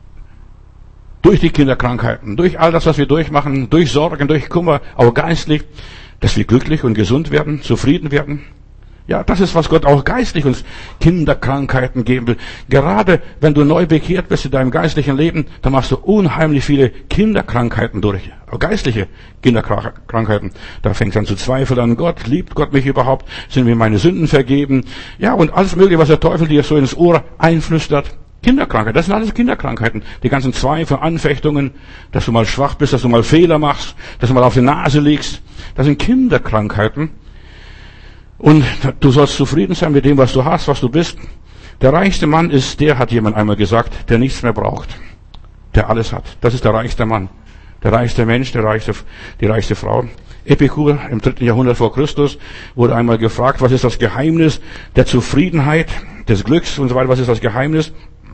Durch die Kinderkrankheiten, durch all das, was wir durchmachen, durch Sorgen, durch Kummer, auch geistlich, dass wir glücklich und gesund werden, zufrieden werden. Ja, das ist, was Gott auch geistlich uns Kinderkrankheiten geben will. Gerade wenn du neu bekehrt bist in deinem geistlichen Leben, dann machst du unheimlich viele Kinderkrankheiten durch. Auch geistliche Kinderkrankheiten. Da fängt es an zu zweifeln an Gott. Liebt Gott mich überhaupt? Sind mir meine Sünden vergeben? Ja, und alles Mögliche, was der Teufel dir so ins Ohr einflüstert. Kinderkrankheiten, das sind alles Kinderkrankheiten. Die ganzen Zweifel, Anfechtungen, dass du mal schwach bist, dass du mal Fehler machst, dass du mal auf die Nase liegst. Das sind Kinderkrankheiten. Und du sollst zufrieden sein mit dem, was du hast, was du bist. Der reichste Mann ist der, hat jemand einmal gesagt, der nichts mehr braucht. Der alles hat. Das ist der reichste Mann. Der reichste Mensch, der reichste, die reichste Frau. Epikur im dritten Jahrhundert vor Christus wurde einmal gefragt, was ist das Geheimnis der Zufriedenheit, des Glücks und so weiter, was ist das Geheimnis?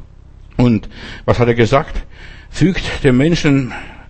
Und was hat er gesagt? Fügt dem Menschen,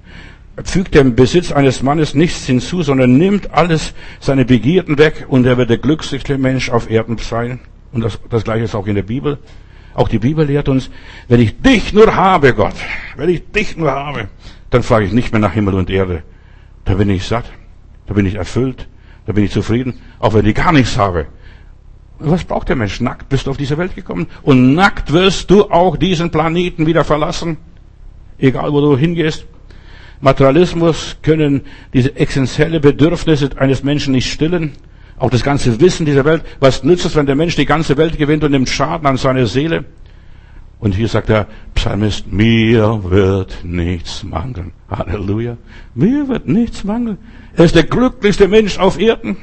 fügt dem Besitz eines Mannes nichts hinzu, sondern nimmt alles seine Begierden weg und er wird der glücklichste Mensch auf Erden sein. Und das, das Gleiche ist auch in der Bibel. Auch die Bibel lehrt uns, wenn ich dich nur habe, Gott, wenn ich dich nur habe, dann frage ich nicht mehr nach Himmel und Erde. Da bin ich satt, da bin ich erfüllt, da bin ich zufrieden, auch wenn ich gar nichts habe. Und was braucht der Mensch? Nackt bist du auf diese Welt gekommen und nackt wirst du auch diesen Planeten wieder verlassen, egal wo du hingehst. Materialismus können diese essentielle Bedürfnisse eines Menschen nicht stillen. Auch das ganze Wissen dieser Welt. Was nützt es, wenn der Mensch die ganze Welt gewinnt und nimmt Schaden an seiner Seele? Und hier sagt der Psalmist, mir wird nichts mangeln. Halleluja. Mir wird nichts mangeln. Er ist der glücklichste Mensch auf Erden.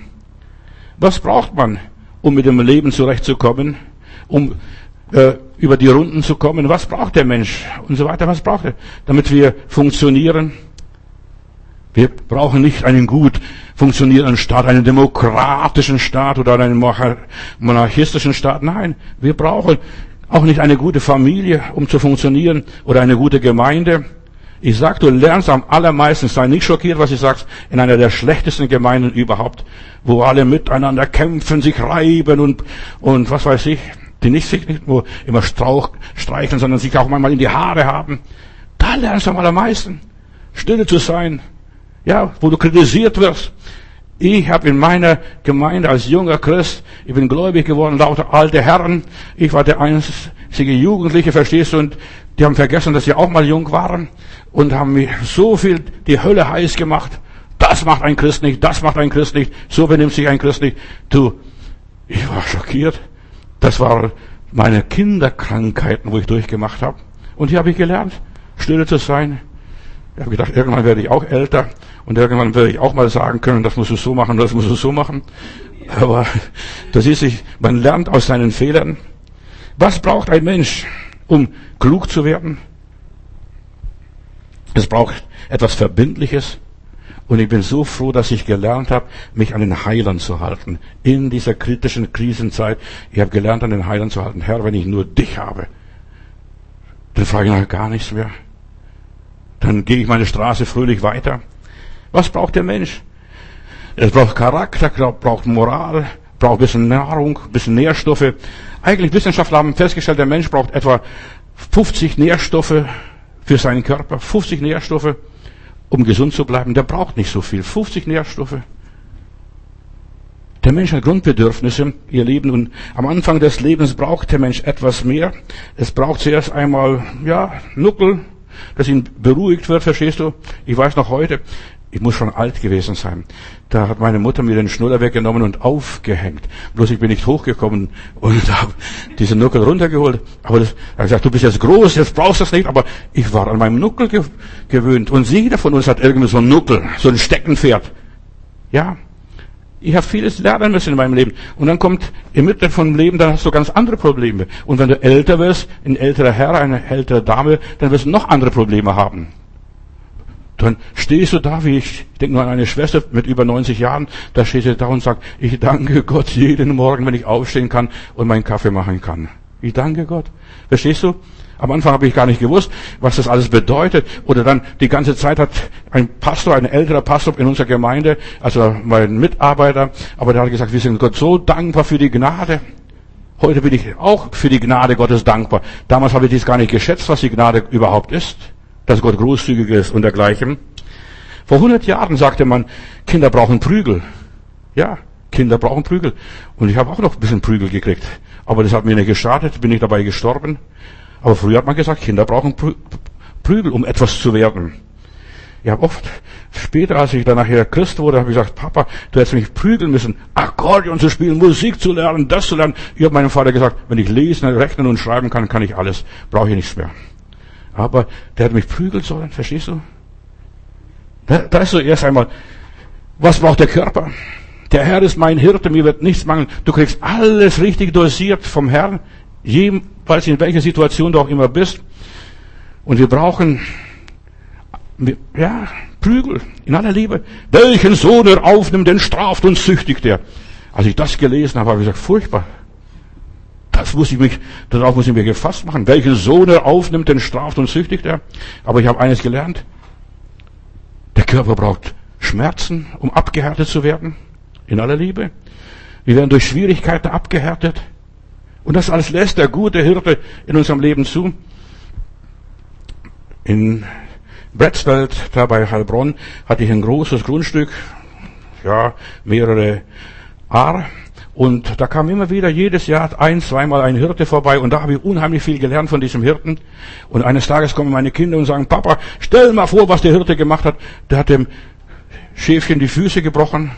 Was braucht man, um mit dem Leben zurechtzukommen? Um äh, über die Runden zu kommen? Was braucht der Mensch? Und so weiter. Was braucht er? Damit wir funktionieren? Wir brauchen nicht einen gut funktionierenden Staat, einen demokratischen Staat oder einen monarchistischen Staat. Nein, wir brauchen auch nicht eine gute Familie, um zu funktionieren, oder eine gute Gemeinde. Ich sag, du lernst am allermeisten, sei nicht schockiert, was ich sagst, in einer der schlechtesten Gemeinden überhaupt, wo alle miteinander kämpfen, sich reiben und, und was weiß ich, die nicht sich nicht nur immer strauch, streicheln, sondern sich auch manchmal in die Haare haben. Da lernst du am allermeisten, stille zu sein. Ja, wo du kritisiert wirst. Ich habe in meiner Gemeinde als junger Christ, ich bin gläubig geworden, lauter alte Herren. Ich war der einzige Jugendliche, verstehst du, und die haben vergessen, dass sie auch mal jung waren und haben mir so viel die Hölle heiß gemacht. Das macht ein Christ nicht, das macht ein Christ nicht, so benimmt sich ein Christ nicht. Du, ich war schockiert. Das waren meine Kinderkrankheiten, wo ich durchgemacht habe. Und hier habe ich gelernt, stille zu sein. Ich habe gedacht, irgendwann werde ich auch älter und irgendwann werde ich auch mal sagen können, das musst du so machen, das musst du so machen. Aber das ist sich, man lernt aus seinen Fehlern. Was braucht ein Mensch, um klug zu werden? Es braucht etwas Verbindliches. Und ich bin so froh, dass ich gelernt habe, mich an den Heiland zu halten. In dieser kritischen Krisenzeit. Ich habe gelernt, an den Heiland zu halten. Herr, wenn ich nur dich habe, dann frage ich nach gar nichts mehr. Dann gehe ich meine Straße fröhlich weiter. Was braucht der Mensch? Es braucht Charakter, braucht Moral, braucht ein bisschen Nahrung, ein bisschen Nährstoffe. Eigentlich Wissenschaftler haben festgestellt, der Mensch braucht etwa fünfzig Nährstoffe für seinen Körper. fünfzig Nährstoffe, um gesund zu bleiben. Der braucht nicht so viel. fünfzig Nährstoffe. Der Mensch hat Grundbedürfnisse, ihr Leben. Und am Anfang des Lebens braucht der Mensch etwas mehr. Es braucht zuerst einmal, ja, Nuckel, dass ihn beruhigt wird, verstehst du? Ich weiß noch heute, ich muss schon alt gewesen sein. Da hat meine Mutter mir den Schnuller weggenommen und aufgehängt. Bloß ich bin nicht hochgekommen und habe diesen Nuckel runtergeholt. Aber das, er hat gesagt, du bist jetzt groß, jetzt brauchst du das nicht. Aber ich war an meinem Nuckel ge- gewöhnt. Und jeder von uns hat irgendwie so einen Nuckel, so ein Steckenpferd. Ja, ich habe vieles lernen müssen in meinem Leben. Und dann kommt im Mitte vom Leben, dann hast du ganz andere Probleme. Und wenn du älter wirst, ein älterer Herr, eine ältere Dame, dann wirst du noch andere Probleme haben. Dann stehst du da, wie ich, ich denke nur an eine Schwester mit über neunzig Jahren, da steht sie da und sagt, ich danke Gott jeden Morgen, wenn ich aufstehen kann und meinen Kaffee machen kann. Ich danke Gott. Verstehst du? Am Anfang habe ich gar nicht gewusst, was das alles bedeutet. Oder dann die ganze Zeit hat ein Pastor, ein älterer Pastor in unserer Gemeinde, also mein Mitarbeiter, aber der hat gesagt, wir sind Gott so dankbar für die Gnade. Heute bin ich auch für die Gnade Gottes dankbar. Damals habe ich dies gar nicht geschätzt, was die Gnade überhaupt ist. Dass Gott großzügig ist und dergleichen. Vor hundert Jahren sagte man, Kinder brauchen Prügel. Ja, Kinder brauchen Prügel. Und ich habe auch noch ein bisschen Prügel gekriegt. Aber das hat mir nicht geschadet, bin ich dabei gestorben. Aber früher hat man gesagt, Kinder brauchen Prügel, um etwas zu werden. Ich habe oft, später, als ich dann nachher Christ wurde, habe ich gesagt, Papa, du hättest mich prügeln müssen, Akkordeon zu spielen, Musik zu lernen, das zu lernen. Ich habe meinem Vater gesagt, wenn ich lesen, rechnen und schreiben kann, kann ich alles. Brauche ich nichts mehr. Aber der hat mich prügeln sollen, verstehst du? Da, da ist so erst einmal, was braucht der Körper? Der Herr ist mein Hirte, mir wird nichts mangeln. Du kriegst alles richtig dosiert vom Herrn, jedenfalls in welcher Situation du auch immer bist. Und wir brauchen, ja, Prügel, in aller Liebe. Welchen Sohn er aufnimmt, den straft und züchtigt er. Als ich das gelesen habe, habe ich gesagt, furchtbar. Das muss ich mich, darauf muss ich mich gefasst machen. Welchen Sohn er aufnimmt, den straft und züchtigt er. Aber ich habe eines gelernt. Der Körper braucht Schmerzen, um abgehärtet zu werden. In aller Liebe. Wir werden durch Schwierigkeiten abgehärtet. Und das alles lässt der gute Hirte in unserem Leben zu. In Bretzfeld, da bei Heilbronn, hatte ich ein großes Grundstück, ja, mehrere Ar. Und da kam immer wieder jedes Jahr ein, zweimal ein Hirte vorbei. Und da habe ich unheimlich viel gelernt von diesem Hirten. Und eines Tages kommen meine Kinder und sagen, Papa, stell mal vor, was der Hirte gemacht hat. Der hat dem Schäfchen die Füße gebrochen.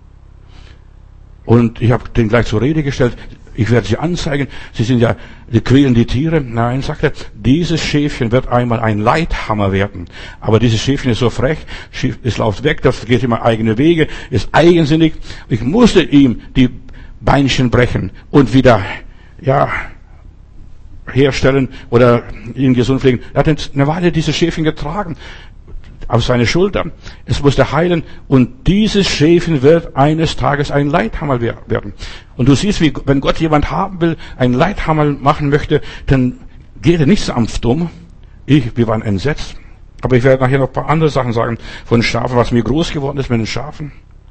Und ich habe den gleich zur Rede gestellt. Ich werde sie anzeigen. Sie sind ja, sie quälen die Tiere. Nein, sagt er, dieses Schäfchen wird einmal ein Leithammer werden. Aber dieses Schäfchen ist so frech, es läuft weg, das geht immer eigene Wege, ist eigensinnig. Ich musste ihm die Beinchen brechen und wieder, ja, herstellen oder ihn gesund pflegen. Er hat eine Weile dieses Schäfchen getragen auf seine Schulter. Es musste heilen und dieses Schäfchen wird eines Tages ein Leithammer werden. Und du siehst, wie, wenn Gott jemand haben will, einen Leithammer machen möchte, dann geht er nicht sanft um. Ich, wir waren entsetzt. Aber ich werde nachher noch ein paar andere Sachen sagen von Schafen, was mir groß geworden ist mit den Schafen.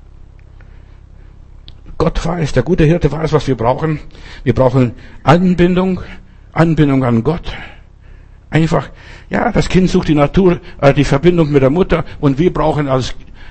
Gott weiß, der gute Hirte weiß, was wir brauchen. Wir brauchen Anbindung, Anbindung an Gott. Einfach, ja, das Kind sucht die Natur, äh, die Verbindung mit der Mutter und wir brauchen als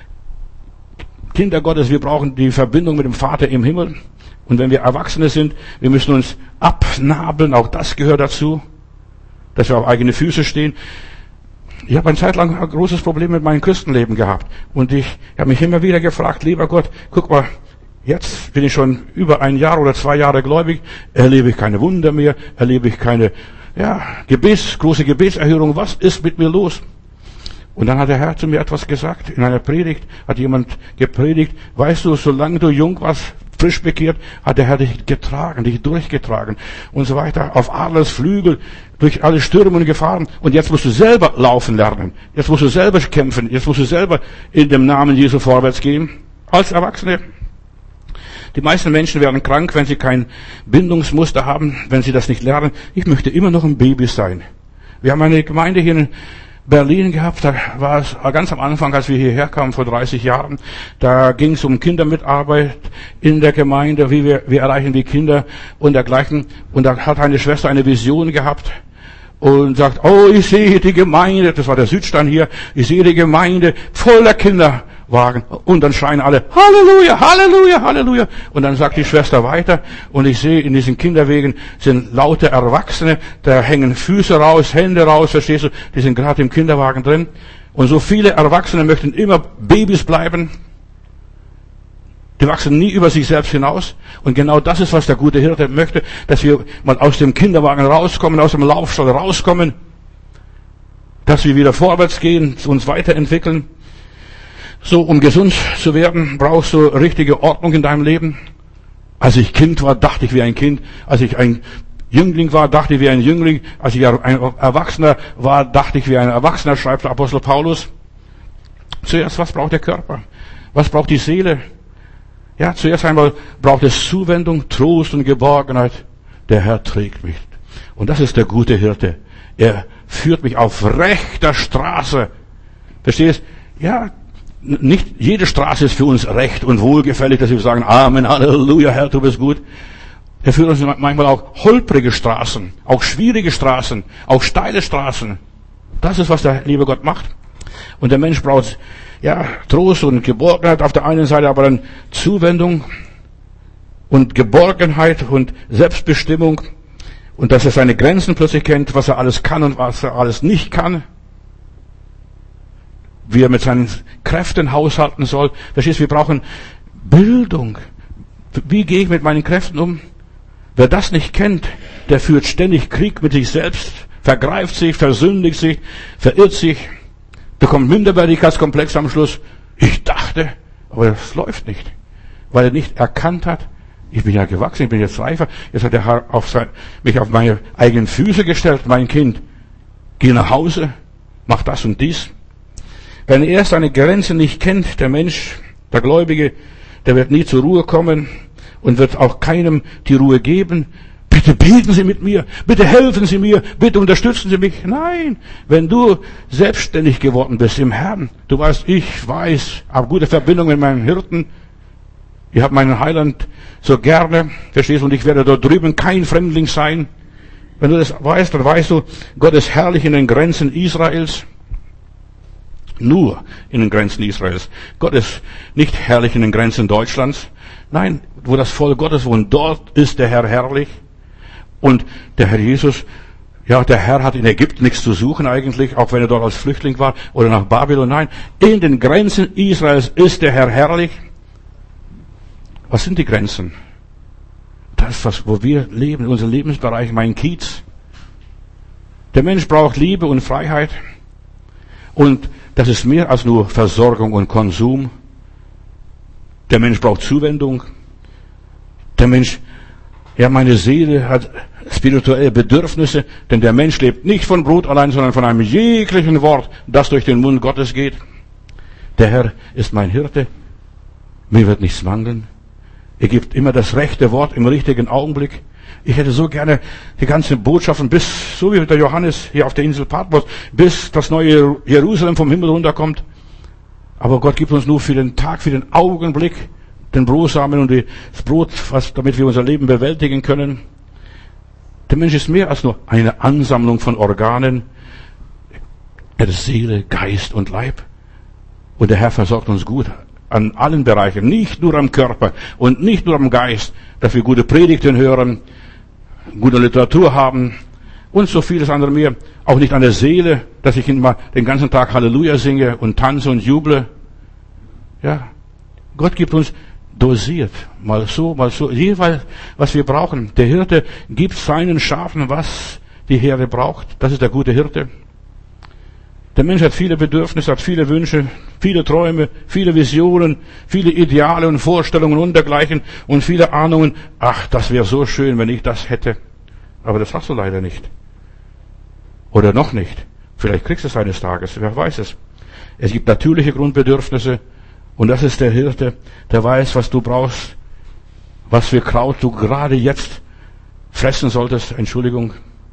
Kinder Gottes, wir brauchen die Verbindung mit dem Vater im Himmel. Und wenn wir Erwachsene sind, wir müssen uns abnabeln, auch das gehört dazu, dass wir auf eigene Füße stehen. Ich habe eine Zeit lang ein großes Problem mit meinem Christenleben gehabt und ich habe mich immer wieder gefragt, lieber Gott, guck mal, jetzt bin ich schon über ein Jahr oder zwei Jahre gläubig, erlebe ich keine Wunder mehr, erlebe ich keine Ja, Gebets, große Gebetserhörung, was ist mit mir los? Und dann hat der Herr zu mir etwas gesagt, in einer Predigt, hat jemand gepredigt, weißt du, solange du jung warst, frisch bekehrt, hat der Herr dich getragen, dich durchgetragen und so weiter, auf Adlers Flügel, durch alle Stürme und Gefahren und jetzt musst du selber laufen lernen, jetzt musst du selber kämpfen, jetzt musst du selber in dem Namen Jesu vorwärts gehen, als Erwachsene. Die meisten Menschen werden krank, wenn sie kein Bindungsmuster haben, wenn sie das nicht lernen. Ich möchte immer noch ein Baby sein. Wir haben eine Gemeinde hier in Berlin gehabt, da war es ganz am Anfang, als wir hierher kamen, vor dreißig Jahren, da ging es um Kindermitarbeit in der Gemeinde, wie wir, wir erreichen die Kinder und dergleichen. Und da hat eine Schwester eine Vision gehabt und sagt, oh, ich sehe die Gemeinde, das war der Südstand hier, ich sehe die Gemeinde voller Kinder. Wagen. Und dann schreien alle, Halleluja, Halleluja, Halleluja. Und dann sagt die Schwester weiter, und ich sehe, in diesen Kinderwegen sind lauter Erwachsene, da hängen Füße raus, Hände raus, verstehst du, die sind gerade im Kinderwagen drin. Und so viele Erwachsene möchten immer Babys bleiben. Die wachsen nie über sich selbst hinaus. Und genau das ist, was der gute Hirte möchte, dass wir mal aus dem Kinderwagen rauskommen, aus dem Laufstall rauskommen, dass wir wieder vorwärts gehen, uns weiterentwickeln. So, um gesund zu werden, brauchst du richtige Ordnung in deinem Leben. Als ich Kind war, dachte ich wie ein Kind. Als ich ein Jüngling war, dachte ich wie ein Jüngling. Als ich ein Erwachsener war, dachte ich wie ein Erwachsener, schreibt der Apostel Paulus. Zuerst, was braucht der Körper? Was braucht die Seele? Ja, zuerst einmal braucht es Zuwendung, Trost und Geborgenheit. Der Herr trägt mich. Und das ist der gute Hirte. Er führt mich auf rechter Straße. Verstehst? Ja, nicht jede Straße ist für uns recht und wohlgefällig, dass wir sagen, Amen, Halleluja, Herr, du bist gut. Er führt uns manchmal auch holprige Straßen, auch schwierige Straßen, auch steile Straßen. Das ist, was der liebe Gott macht. Und der Mensch braucht, ja, Trost und Geborgenheit auf der einen Seite, aber dann Zuwendung und Geborgenheit und Selbstbestimmung und dass er seine Grenzen plötzlich kennt, was er alles kann und was er alles nicht kann. Wie er mit seinen Kräften haushalten soll. Verstehst du, wir brauchen Bildung. Wie gehe ich mit meinen Kräften um? Wer das nicht kennt, der führt ständig Krieg mit sich selbst, vergreift sich, versündigt sich, verirrt sich, bekommt Minderwertigkeitskomplex am Schluss. Ich dachte, aber das läuft nicht. Weil er nicht erkannt hat, ich bin ja gewachsen, ich bin jetzt reifer, jetzt hat der Herr auf sein, mich auf meine eigenen Füße gestellt, mein Kind, geh nach Hause, mach das und dies. Wenn er seine Grenzen nicht kennt, der Mensch, der Gläubige, der wird nie zur Ruhe kommen und wird auch keinem die Ruhe geben. Bitte beten Sie mit mir, bitte helfen Sie mir, bitte unterstützen Sie mich. Nein, wenn du selbstständig geworden bist im Herrn, du weißt, ich weiß, habe gute Verbindung mit meinem Hirten, ich habe meinen Heiland so gerne, verstehst du, und ich werde dort drüben kein Fremdling sein. Wenn du das weißt, dann weißt du, Gott ist herrlich in den Grenzen Israels. Nur in den Grenzen Israels. Gott ist nicht herrlich in den Grenzen Deutschlands. Nein, wo das Volk Gottes wohnt, dort ist der Herr herrlich. Und der Herr Jesus, ja, der Herr hat in Ägypten nichts zu suchen eigentlich, auch wenn er dort als Flüchtling war, oder nach Babylon. Nein, in den Grenzen Israels ist der Herr herrlich. Was sind die Grenzen? Das, was, wo wir leben, in unserem Lebensbereich, mein Kiez. Der Mensch braucht Liebe und Freiheit. Und das ist mehr als nur Versorgung und Konsum. Der Mensch braucht Zuwendung. Der Mensch, ja, meine Seele hat spirituelle Bedürfnisse, denn der Mensch lebt nicht von Brot allein, sondern von einem jeglichen Wort, das durch den Mund Gottes geht. Der Herr ist mein Hirte. Mir wird nichts mangeln. Er gibt immer das rechte Wort im richtigen Augenblick. Ich hätte so gerne die ganzen Botschaften bis, so wie der Johannes hier auf der Insel Patmos, bis das neue Jerusalem vom Himmel runterkommt. Aber Gott gibt uns nur für den Tag, für den Augenblick den Brosamen und das Brot, was, damit wir unser Leben bewältigen können. Der Mensch ist mehr als nur eine Ansammlung von Organen. Er ist Seele, Geist und Leib. Und der Herr versorgt uns gut an allen Bereichen, nicht nur am Körper und nicht nur am Geist, dass wir gute Predigten hören, gute Literatur haben und so vieles andere mehr. Auch nicht an der Seele, dass ich immer den ganzen Tag Halleluja singe und tanze und juble. Ja, Gott gibt uns dosiert, mal so, mal so, jeweils, was wir brauchen. Der Hirte gibt seinen Schafen, was die Herde braucht. Das ist der gute Hirte. Der Mensch hat viele Bedürfnisse, hat viele Wünsche, viele Träume, viele Visionen, viele Ideale und Vorstellungen und dergleichen und viele Ahnungen. Ach, das wäre so schön, wenn ich das hätte. Aber das hast du leider nicht. Oder noch nicht. Vielleicht kriegst du es eines Tages, wer weiß es. Es gibt natürliche Grundbedürfnisse und das ist der Hirte, der weiß, was du brauchst, was für Kraut du gerade jetzt fressen solltest. Entschuldigung.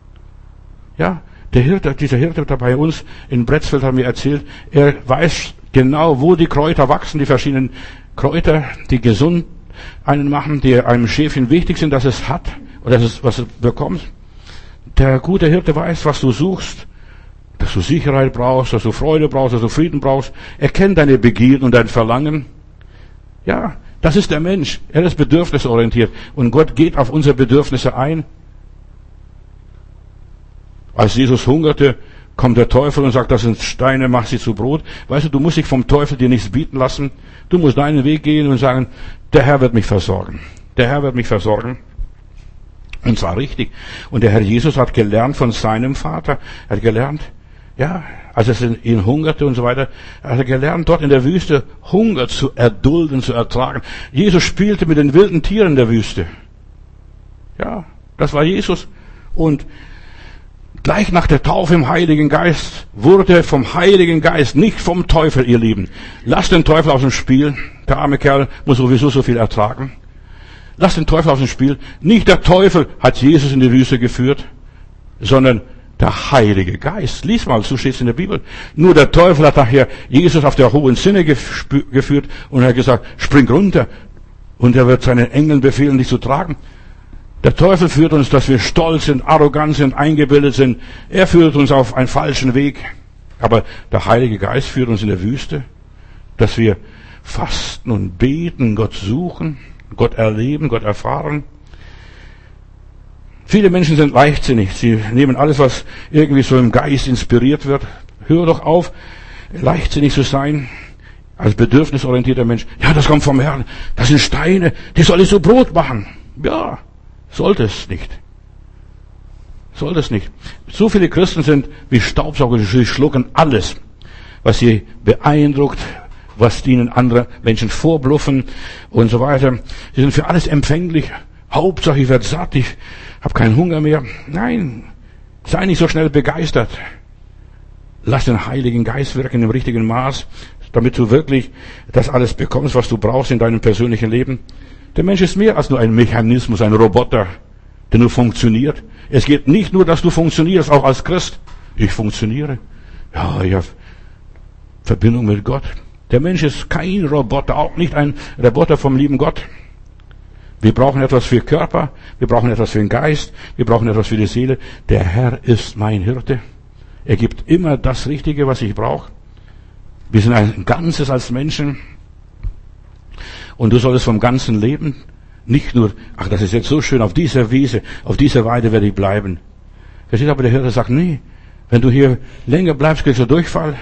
Ja. Der Hirte, dieser Hirte da bei uns in Bretzfeld hat mir erzählt, er weiß genau, wo die Kräuter wachsen, die verschiedenen Kräuter, die gesund einen machen, die einem Schäfchen wichtig sind, dass es hat oder dass es was es bekommt. Der gute Hirte weiß, was du suchst, dass du Sicherheit brauchst, dass du Freude brauchst, dass du Frieden brauchst. Er kennt deine Begierden und dein Verlangen. Ja, das ist der Mensch. Er ist bedürfnisorientiert und Gott geht auf unsere Bedürfnisse ein. Als Jesus hungerte, kommt der Teufel und sagt, das sind Steine, mach sie zu Brot. Weißt du, du musst dich vom Teufel dir nichts bieten lassen. Du musst deinen Weg gehen und sagen, der Herr wird mich versorgen. Der Herr wird mich versorgen. Und zwar richtig. Und der Herr Jesus hat gelernt von seinem Vater. Er hat gelernt, ja, als es in ihn hungerte und so weiter, er hat gelernt, dort in der Wüste Hunger zu erdulden, zu ertragen. Jesus spielte mit den wilden Tieren in der Wüste. Ja, das war Jesus. Und gleich nach der Taufe im Heiligen Geist wurde vom Heiligen Geist, nicht vom Teufel, ihr Lieben. Lasst den Teufel aus dem Spiel. Der arme Kerl muss sowieso so viel ertragen. Lasst den Teufel aus dem Spiel. Nicht der Teufel hat Jesus in die Wüste geführt, sondern der Heilige Geist. Lies mal, so steht es in der Bibel. Nur der Teufel hat nachher Jesus auf der hohen Zinne geführt und er hat gesagt, spring runter. Und er wird seinen Engeln befehlen, dich zu tragen. Der Teufel führt uns, dass wir stolz sind, arrogant sind, eingebildet sind. Er führt uns auf einen falschen Weg. Aber der Heilige Geist führt uns in der Wüste, dass wir fasten und beten, Gott suchen, Gott erleben, Gott erfahren. Viele Menschen sind leichtsinnig. Sie nehmen alles, was irgendwie so im Geist inspiriert wird. Hör doch auf, leichtsinnig zu sein. Als bedürfnisorientierter Mensch. Ja, das kommt vom Herrn. Das sind Steine. Die soll ich so Brot machen. Ja. Sollte es nicht. Sollte es nicht. So viele Christen sind wie Staubsauger, sie schlucken alles, was sie beeindruckt, was ihnen andere Menschen vorbluffen und so weiter. Sie sind für alles empfänglich. Hauptsache, ich werde satt, ich habe keinen Hunger mehr. Nein, sei nicht so schnell begeistert. Lass den Heiligen Geist wirken im richtigen Maß, damit du wirklich das alles bekommst, was du brauchst in deinem persönlichen Leben. Der Mensch ist mehr als nur ein Mechanismus, ein Roboter, der nur funktioniert. Es geht nicht nur, dass du funktionierst, auch als Christ. Ich funktioniere. Ja, ich habe Verbindung mit Gott. Der Mensch ist kein Roboter, auch nicht ein Roboter vom lieben Gott. Wir brauchen etwas für Körper, wir brauchen etwas für den Geist, wir brauchen etwas für die Seele. Der Herr ist mein Hirte. Er gibt immer das Richtige, was ich brauche. Wir sind ein Ganzes als Menschen. Und du solltest vom Ganzen leben. Nicht nur, ach, das ist jetzt so schön, auf dieser Wiese, auf dieser Weide werde ich bleiben. Versteht, aber der Hirte sagt, nee, wenn du hier länger bleibst, kriegst du Durchfall.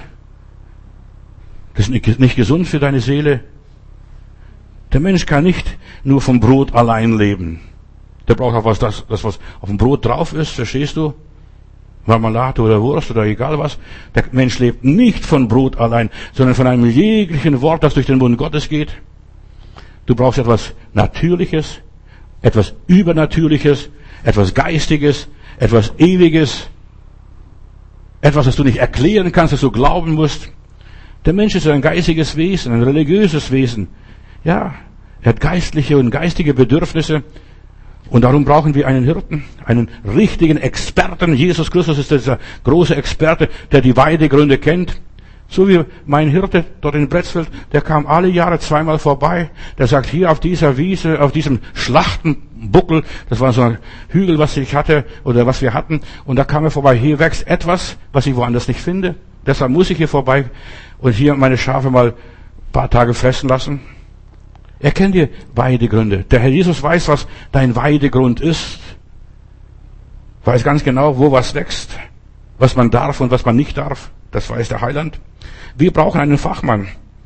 Das ist nicht gesund für deine Seele. Der Mensch kann nicht nur vom Brot allein leben. Der braucht auch was, das, das was auf dem Brot drauf ist, verstehst du? Marmelade oder Wurst oder egal was. Der Mensch lebt nicht von Brot allein, sondern von einem jeglichen Wort, das durch den Mund Gottes geht. Du brauchst etwas Natürliches, etwas Übernatürliches, etwas Geistiges, etwas Ewiges, etwas, das du nicht erklären kannst, das du glauben musst. Der Mensch ist ein geistiges Wesen, ein religiöses Wesen. Ja, er hat geistliche und geistige Bedürfnisse. Und darum brauchen wir einen Hirten, einen richtigen Experten. Jesus Christus ist dieser große Experte, der die Weidegründe kennt. So wie mein Hirte dort in Bretzfeld, der kam alle Jahre zweimal vorbei. Der sagt, hier auf dieser Wiese, auf diesem Schlachtenbuckel, das war so ein Hügel, was ich hatte, oder was wir hatten, und da kam er vorbei. Hier wächst etwas, was ich woanders nicht finde. Deshalb muss ich hier vorbei und hier meine Schafe mal ein paar Tage fressen lassen. Er kennt die Weidegründe. Der Herr Jesus weiß, was dein Weidegrund ist. Weiß ganz genau, wo was wächst, was man darf und was man nicht darf. Das weiß der Heiland. Wir brauchen einen Fachmann,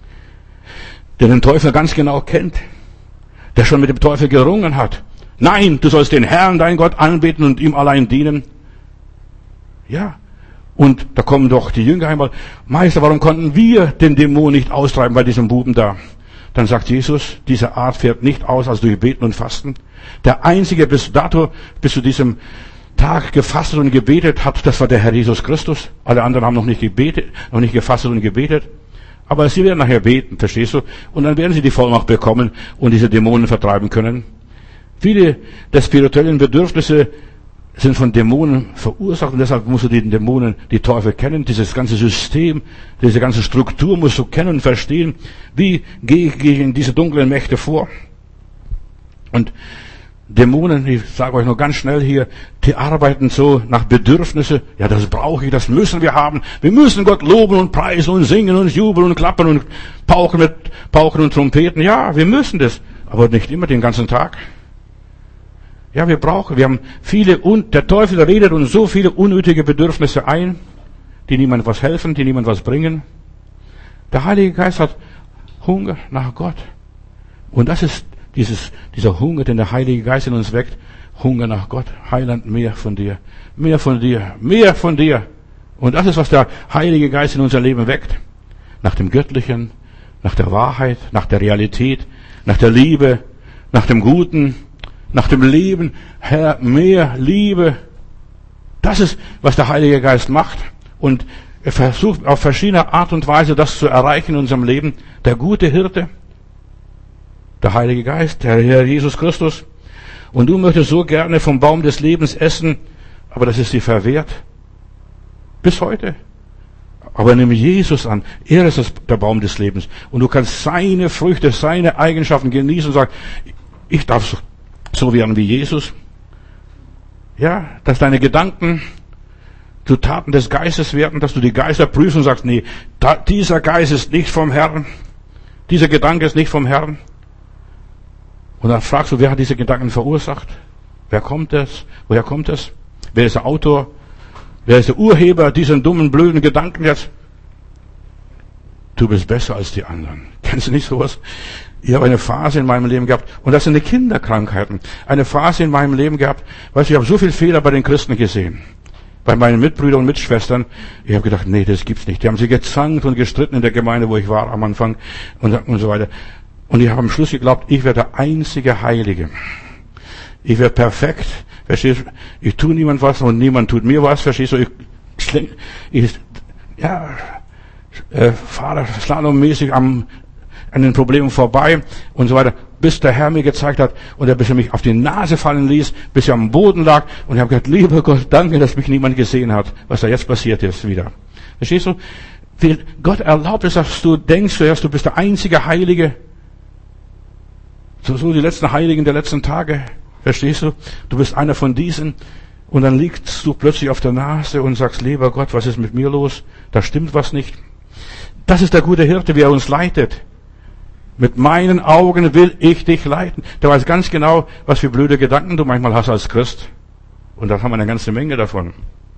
der den Teufel ganz genau kennt, der schon mit dem Teufel gerungen hat. Nein, du sollst den Herrn, dein Gott, anbeten und ihm allein dienen. Ja. Und da kommen doch die Jünger einmal, Meister, warum konnten wir den Dämon nicht austreiben bei diesem Buben da? Dann sagt Jesus, diese Art fährt nicht aus als durch Beten und Fasten. Der Einzige bis dato, bis zu diesem Tag gefastet und gebetet hat, das war der Herr Jesus Christus. Alle anderen haben noch nicht gebetet, noch nicht gefastet und gebetet. Aber sie werden nachher beten, verstehst du? Und dann werden sie die Vollmacht bekommen und diese Dämonen vertreiben können. Viele der spirituellen Bedürfnisse sind von Dämonen verursacht und deshalb musst du die Dämonen, die Teufel kennen, dieses ganze System, diese ganze Struktur musst du kennen und verstehen. Wie gehe ich gegen diese dunklen Mächte vor? Und Dämonen, ich sage euch nur ganz schnell hier, die arbeiten so nach Bedürfnisse. Ja, das brauche ich, das müssen wir haben. Wir müssen Gott loben und preisen und singen und jubeln und klappen und pauken mit Pauken und Trompeten. Ja, wir müssen das, aber nicht immer den ganzen Tag. Ja, wir brauchen, wir haben viele, und der Teufel redet uns so viele unnötige Bedürfnisse ein, die niemand was helfen, die niemand was bringen. Der Heilige Geist hat Hunger nach Gott. Und das ist dieses, dieser Hunger, den der Heilige Geist in uns weckt. Hunger nach Gott. Heiland, mehr von dir. Mehr von dir. Mehr von dir. Und das ist, was der Heilige Geist in unser Leben weckt. Nach dem Göttlichen, nach der Wahrheit, nach der Realität, nach der Liebe, nach dem Guten, nach dem Leben. Herr, mehr Liebe. Das ist, was der Heilige Geist macht. Und er versucht auf verschiedene Art und Weise, das zu erreichen in unserem Leben. Der gute Hirte, der Heilige Geist, der Herr Jesus Christus. Und du möchtest so gerne vom Baum des Lebens essen, aber das ist dir verwehrt. Bis heute. Aber nimm Jesus an. Er ist das, der Baum des Lebens. Und du kannst seine Früchte, seine Eigenschaften genießen und sagen, ich darf so, so werden wie Jesus. Ja, dass deine Gedanken zu Taten des Geistes werden, dass du die Geister prüfst und sagst, nee, da, dieser Geist ist nicht vom Herrn. Dieser Gedanke ist nicht vom Herrn. Und dann fragst du, wer hat diese Gedanken verursacht? Wer kommt es? Woher kommt es? Wer ist der Autor? Wer ist der Urheber dieser dummen, blöden Gedanken jetzt? Du bist besser als die anderen. Kennst du nicht sowas? Ich habe eine Phase in meinem Leben gehabt, und das sind die Kinderkrankheiten. Eine Phase in meinem Leben gehabt, weißt du, ich habe so viele Fehler bei den Christen gesehen. Bei meinen Mitbrüdern und Mitschwestern. Ich habe gedacht, nee, das gibt's nicht. Die haben sich gezankt und gestritten in der Gemeinde, wo ich war am Anfang und, und so weiter. Und ich habe am Schluss geglaubt, ich werde der einzige Heilige. Ich werde perfekt. Verstehst du? Ich tue niemand was und niemand tut mir was. Verstehst du? Ich, ich ja, äh, fahre slalommäßig am, an den Problemen vorbei und so weiter, bis der Herr mir gezeigt hat und er bis er mich auf die Nase fallen ließ, bis er am Boden lag und ich habe gesagt, lieber Gott, danke, dass mich niemand gesehen hat, was da jetzt passiert ist wieder. Verstehst du? Wie Gott erlaubt es, dass du denkst, du bist der einzige Heilige, so, so die letzten Heiligen der letzten Tage. Verstehst du? Du bist einer von diesen und dann liegst du plötzlich auf der Nase und sagst, lieber Gott, was ist mit mir los? Da stimmt was nicht. Das ist der gute Hirte, wie er uns leitet. Mit meinen Augen will ich dich leiten. Der weiß ganz genau, was für blöde Gedanken du manchmal hast als Christ. Und da haben wir eine ganze Menge davon.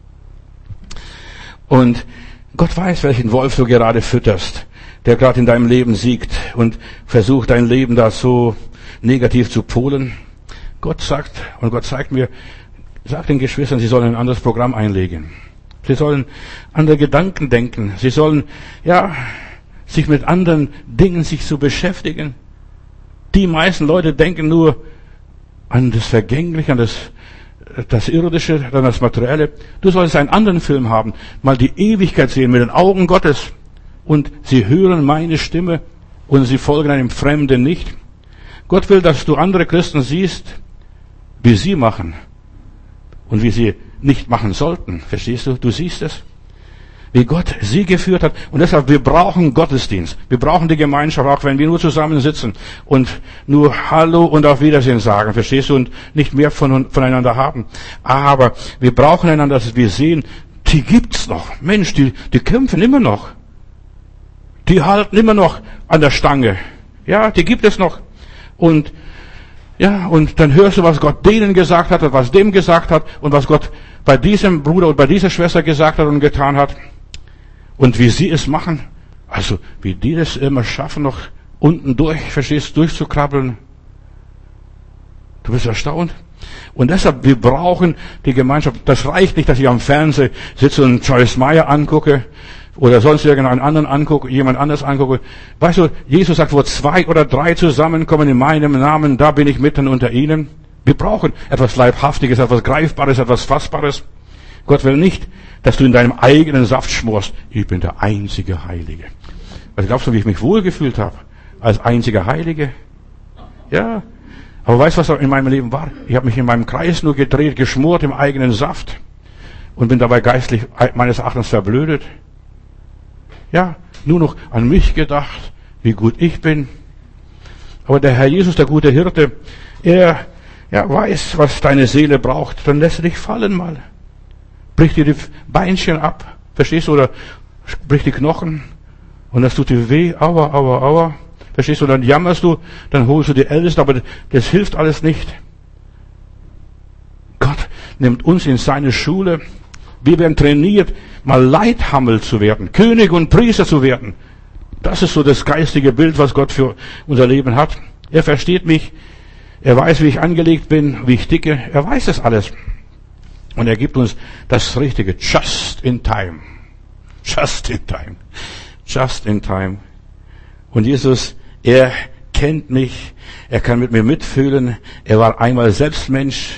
Und Gott weiß, welchen Wolf du gerade fütterst, der gerade in deinem Leben siegt und versucht, dein Leben da so negativ zu polen. Gott sagt, und Gott zeigt mir, sagt den Geschwistern, sie sollen ein anderes Programm einlegen. Sie sollen andere Gedanken denken. Sie sollen, ja, sich mit anderen Dingen sich so beschäftigen. Die meisten Leute denken nur an das Vergängliche, an das, das Irdische, an das Materielle. Du sollst einen anderen Film haben, mal die Ewigkeit sehen mit den Augen Gottes. Und sie hören meine Stimme und sie folgen einem Fremden nicht. Gott will, dass du andere Christen siehst, wie sie machen und wie sie nicht machen sollten. Verstehst du? Du siehst es. Wie Gott sie geführt hat. Und deshalb, wir brauchen Gottesdienst. Wir brauchen die Gemeinschaft, auch wenn wir nur zusammen sitzen und nur Hallo und auf Wiedersehen sagen. Verstehst du? Und nicht mehr von, voneinander haben. Aber wir brauchen einander, dass wir sehen, die gibt's noch. Mensch, die, die kämpfen immer noch. Die halten immer noch an der Stange. Ja, die gibt es noch. Und, ja, und dann hörst du, was Gott denen gesagt hat, was dem gesagt hat und was Gott bei diesem Bruder und bei dieser Schwester gesagt hat und getan hat. Und wie sie es machen. Also, wie die das immer schaffen, noch unten durch, verstehst du, durchzukrabbeln. Du bist erstaunt. Und deshalb, wir brauchen die Gemeinschaft. Das reicht nicht, dass ich am Fernsehen sitze und Joyce Meyer angucke oder sonst irgendeinen anderen angucke, jemand anders angucke. Weißt du, Jesus sagt, wo zwei oder drei zusammenkommen in meinem Namen, da bin ich mitten unter ihnen. Wir brauchen etwas Leibhaftiges, etwas Greifbares, etwas Fassbares. Gott will nicht, dass du in deinem eigenen Saft schmorst. Ich bin der einzige Heilige. Was glaubst du, wie ich mich wohlgefühlt habe? Als einziger Heilige? Ja. Aber weißt du, was in meinem Leben war? Ich habe mich in meinem Kreis nur gedreht, geschmort im eigenen Saft und bin dabei geistlich meines Erachtens verblödet. Ja, nur noch an mich gedacht, wie gut ich bin. Aber der Herr Jesus, der gute Hirte, er ja, weiß, was deine Seele braucht. Dann lässt er dich fallen mal. Brich dir die Beinchen ab, verstehst du, oder brich die Knochen und das tut dir weh, aua, aua, aua. Verstehst du, dann jammerst du, dann holst du die Ältesten, aber das hilft alles nicht. Gott nimmt uns in seine Schule. Wir werden trainiert, mal Leithammel zu werden, König und Priester zu werden. Das ist so das geistige Bild, was Gott für unser Leben hat. Er versteht mich, er weiß, wie ich angelegt bin, wie ich ticke, er weiß das alles. Und er gibt uns das Richtige, just in time. Just in time. Just in time. Und Jesus, er kennt mich, er kann mit mir mitfühlen, er war einmal selbst Mensch.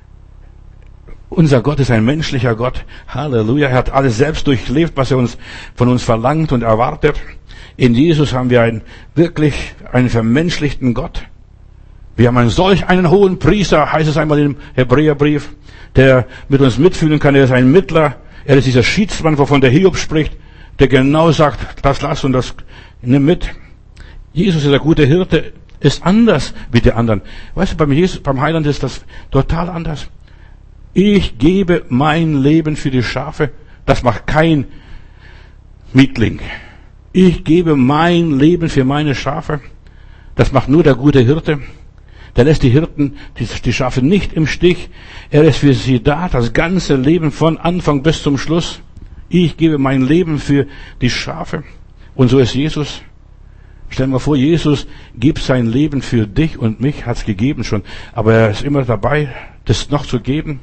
Unser Gott ist ein menschlicher Gott. Halleluja. Er hat alles selbst durchlebt, was er uns, von uns verlangt und erwartet. In Jesus haben wir einen, wirklich einen vermenschlichten Gott. Wir haben einen solch einen hohen Priester, heißt es einmal im Hebräerbrief, der mit uns mitfühlen kann. Er ist ein Mittler. Er ist dieser Schiedsmann, wovon der Hiob spricht, der genau sagt, das lass und das nimm mit. Jesus ist der gute Hirte, ist anders wie die anderen. Weißt du, beim Jesus, beim Heiland ist das total anders. Ich gebe mein Leben für die Schafe. Das macht kein Mietling. Ich gebe mein Leben für meine Schafe. Das macht nur der gute Hirte. Der lässt die Hirten, die, die Schafe nicht im Stich. Er ist für sie da, das ganze Leben von Anfang bis zum Schluss. Ich gebe mein Leben für die Schafe. Und so ist Jesus. Stell dir mal vor, Jesus gibt sein Leben für dich und mich, hat's gegeben schon. Aber er ist immer dabei, das noch zu geben.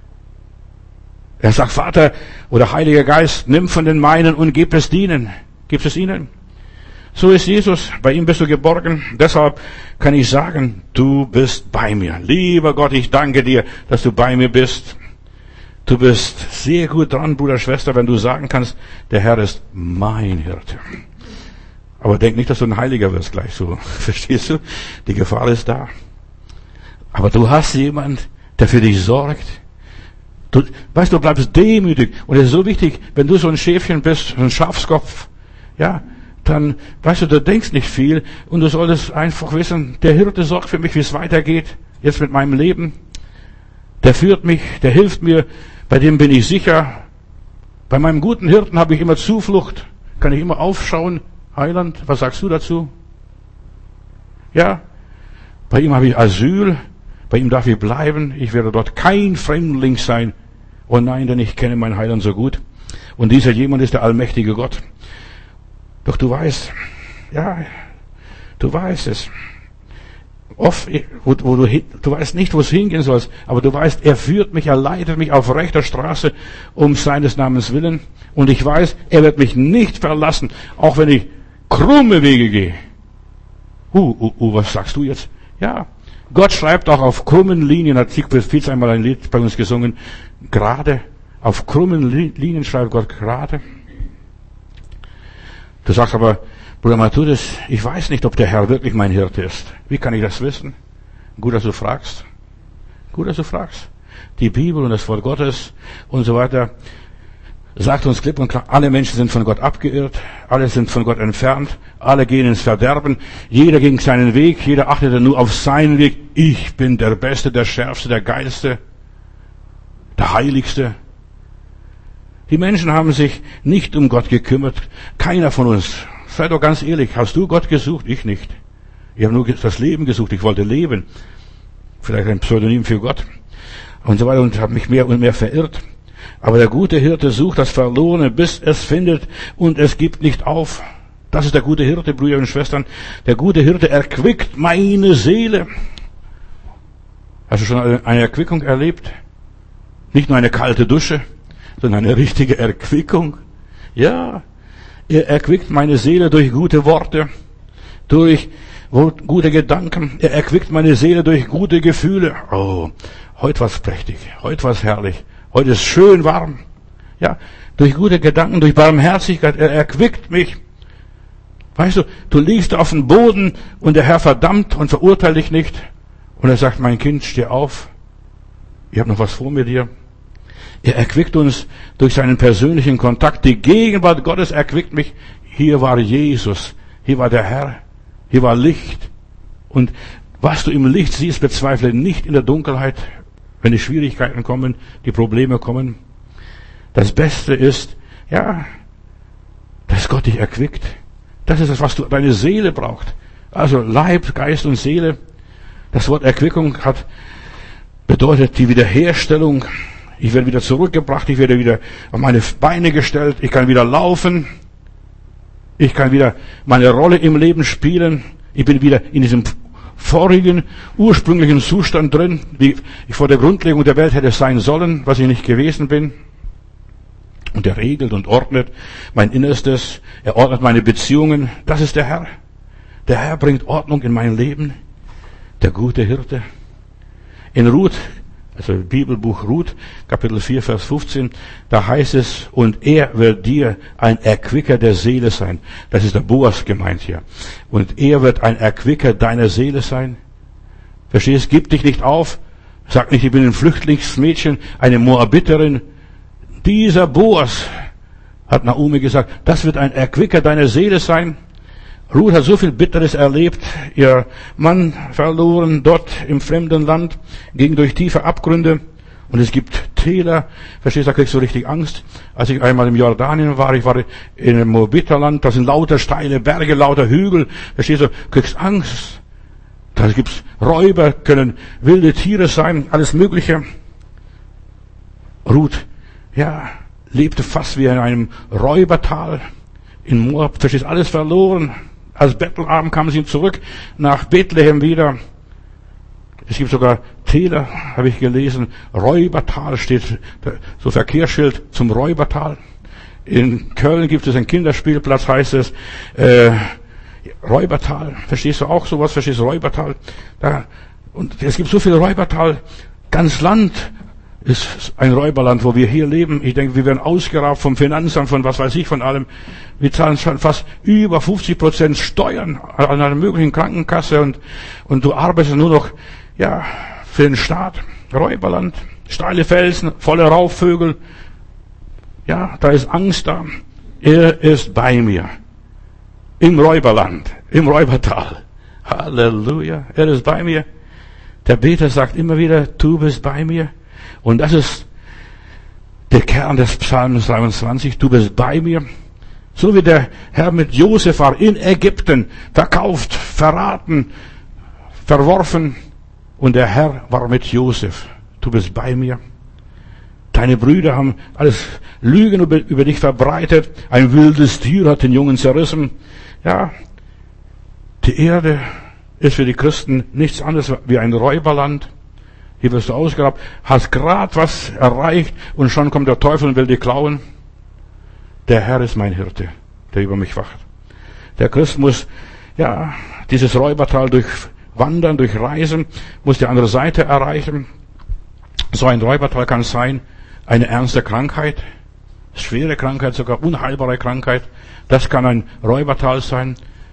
Er sagt, Vater oder Heiliger Geist, nimm von den meinen und gib es ihnen. Gib es ihnen. So ist Jesus. Bei ihm bist du geborgen. Deshalb kann ich sagen, du bist bei mir. Lieber Gott, ich danke dir, dass du bei mir bist. Du bist sehr gut dran, Bruder, Schwester, wenn du sagen kannst, der Herr ist mein Hirte. Aber denk nicht, dass du ein Heiliger wirst gleich so. Verstehst du? Die Gefahr ist da. Aber du hast jemand, der für dich sorgt. Du, weißt du, du bleibst demütig. Und es ist so wichtig, wenn du so ein Schäfchen bist, so ein Schafskopf, ja, dann, weißt du, du denkst nicht viel und du solltest einfach wissen, der Hirte sorgt für mich, wie es weitergeht, jetzt mit meinem Leben. Der führt mich, der hilft mir, bei dem bin ich sicher. Bei meinem guten Hirten habe ich immer Zuflucht, kann ich immer aufschauen. Heiland, was sagst du dazu? Ja, bei ihm habe ich Asyl, bei ihm darf ich bleiben, ich werde dort kein Fremdling sein. Oh nein, denn ich kenne meinen Heiland so gut. Und dieser jemand ist der allmächtige Gott. Doch du weißt, ja, du weißt es. Oft, wo, wo du, du weißt nicht, wo es hingehen soll, aber du weißt, er führt mich, er leitet mich auf rechter Straße um seines Namens willen. Und ich weiß, er wird mich nicht verlassen, auch wenn ich krumme Wege gehe. Uh, uh, uh, was sagst du jetzt? Ja, Gott schreibt auch auf krummen Linien, hat Siegfried Fietz einmal ein Lied bei uns gesungen, gerade, auf krummen Linien schreibt Gott gerade. Du sagst aber, Bruder Matthäus, ich weiß nicht, ob der Herr wirklich mein Hirte ist. Wie kann ich das wissen? Gut, dass du fragst. Gut, dass du fragst. Die Bibel und das Wort Gottes und so weiter sagt uns klipp und klar, alle Menschen sind von Gott abgeirrt, alle sind von Gott entfernt, alle gehen ins Verderben, jeder ging seinen Weg, jeder achtete nur auf seinen Weg. Ich bin der Beste, der Schärfste, der Geilste, der Heiligste. Die Menschen haben sich nicht um Gott gekümmert, keiner von uns. Sei doch ganz ehrlich, hast du Gott gesucht? Ich nicht. Ich habe nur das Leben gesucht, ich wollte leben. Vielleicht ein Pseudonym für Gott. Und so weiter und habe mich mehr und mehr verirrt. Aber der gute Hirte sucht das Verlorene, bis es findet und es gibt nicht auf. Das ist der gute Hirte, Brüder und Schwestern. Der gute Hirte erquickt meine Seele. Hast du schon eine Erquickung erlebt? Nicht nur eine kalte Dusche, sondern eine richtige Erquickung. Ja, er erquickt meine Seele durch gute Worte, durch gute Gedanken. Er erquickt meine Seele durch gute Gefühle. Oh, heute war's prächtig, heute war's herrlich. Heute ist schön warm. Ja, durch gute Gedanken, durch Barmherzigkeit, er erquickt mich. Weißt du, du liegst auf dem Boden und der Herr verdammt und verurteilt dich nicht. Und er sagt, mein Kind, steh auf. Ich habe noch was vor mit dir. Er erquickt uns durch seinen persönlichen Kontakt. Die Gegenwart Gottes erquickt mich. Hier war Jesus. Hier war der Herr. Hier war Licht. Und was du im Licht siehst, bezweifle nicht in der Dunkelheit. Wenn die Schwierigkeiten kommen, die Probleme kommen. Das Beste ist, ja, dass Gott dich erquickt. Das ist das, was du, deine Seele braucht. Also Leib, Geist und Seele. Das Wort Erquickung hat, bedeutet die Wiederherstellung. Ich werde wieder zurückgebracht, ich werde wieder auf meine Beine gestellt, ich kann wieder laufen. Ich kann wieder meine Rolle im Leben spielen. Ich bin wieder in diesem vorigen, ursprünglichen Zustand drin, wie ich vor der Grundlegung der Welt hätte sein sollen, was ich nicht gewesen bin. Und er regelt und ordnet mein Innerstes, er ordnet meine Beziehungen. Das ist der Herr. Der Herr bringt Ordnung in mein Leben. Der gute Hirte. In Ruth, also Bibelbuch Ruth, Kapitel vier, Vers fünfzehn, da heißt es, und er wird dir ein Erquicker der Seele sein. Das ist der Boas gemeint hier. Und er wird ein Erquicker deiner Seele sein. Verstehst? Gib dich nicht auf. Sag nicht, ich bin ein Flüchtlingsmädchen, eine Moabiterin. Dieser Boas, hat Naomi gesagt, das wird ein Erquicker deiner Seele sein. Ruth hat so viel Bitteres erlebt, ihr Mann verloren dort im fremden Land, ging durch tiefe Abgründe und es gibt Täler, verstehst du, da kriegst du richtig Angst. Als ich einmal im Jordanien war, ich war in einem Moabiterland, da sind lauter steile Berge, lauter Hügel, verstehst du, kriegst Angst. Da gibt's Räuber, können wilde Tiere sein, alles Mögliche. Ruth, ja, lebte fast wie in einem Räubertal in Moab, verstehst du, alles verloren. Als Bettelarm kam sie zurück nach Bethlehem wieder. Es gibt sogar Täler, habe ich gelesen. Räubertal steht, so Verkehrsschild zum Räubertal. In Köln gibt es einen Kinderspielplatz, heißt es, äh, Räubertal. Verstehst du auch sowas? Verstehst du Räubertal? Da, und es gibt so viel Räubertal. Ganz Land ist ein Räuberland, wo wir hier leben. Ich denke, wir werden ausgeraubt vom Finanzamt, von was weiß ich, von allem. Wir zahlen schon fast über fünfzig Prozent Steuern an einer möglichen Krankenkasse und, und du arbeitest nur noch, ja, für den Staat. Räuberland, steile Felsen, volle Raubvögel. Ja, da ist Angst da. Er ist bei mir. Im Räuberland, im Räubertal. Halleluja, er ist bei mir. Der Beter sagt immer wieder, du bist bei mir. Und das ist der Kern des Psalms dreiundzwanzig, du bist bei mir. So wie der Herr mit Josef war in Ägypten, verkauft, verraten, verworfen. Und der Herr war mit Josef. Du bist bei mir. Deine Brüder haben alles Lügen über, über dich verbreitet. Ein wildes Tier hat den Jungen zerrissen. Ja, die Erde ist für die Christen nichts anderes wie ein Räuberland. Hier wirst du ausgeraubt, hast grad was erreicht und schon kommt der Teufel und will dir klauen. Der Herr ist mein Hirte, der über mich wacht. Der Christ muss, ja, dieses Räubertal durchwandern, durchreisen, muss die andere Seite erreichen. So ein Räubertal kann sein, eine ernste Krankheit, schwere Krankheit, sogar unheilbare Krankheit. Das kann ein Räubertal sein.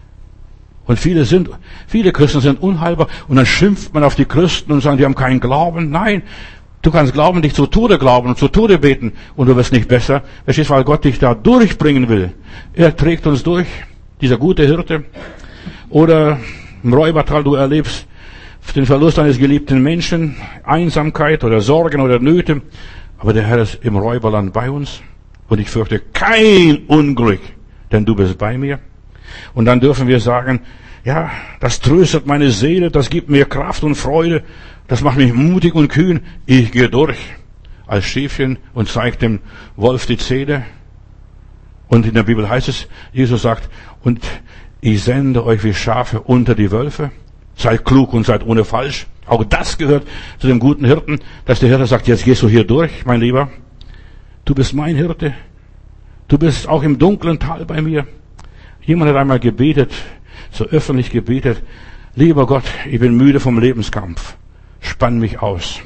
Und viele sind, viele Christen sind unheilbar und dann schimpft man auf die Christen und sagt, die haben keinen Glauben. Nein, du kannst glauben, dich zu Tode glauben und zu Tode beten und du wirst nicht besser. Verstehst du, weil Gott dich da durchbringen will. Er trägt uns durch, dieser gute Hirte. Oder im Räubertal, du erlebst den Verlust eines geliebten Menschen, Einsamkeit oder Sorgen oder Nöte. Aber der Herr ist im Räuberland bei uns und ich fürchte kein Unglück, denn du bist bei mir. Und dann dürfen wir sagen, ja, das tröstet meine Seele, das gibt mir Kraft und Freude, das macht mich mutig und kühn. Ich gehe durch als Schäfchen und zeige dem Wolf die Zähne. Und in der Bibel heißt es, Jesus sagt, und ich sende euch wie Schafe unter die Wölfe. Seid klug und seid ohne Falsch. Auch das gehört zu dem guten Hirten, dass der Hirte sagt, jetzt gehst du hier durch, mein Lieber. Du bist mein Hirte. Du bist auch im dunklen Tal bei mir. Jemand hat einmal gebetet, so öffentlich gebetet, lieber Gott, ich bin müde vom Lebenskampf, spann mich aus.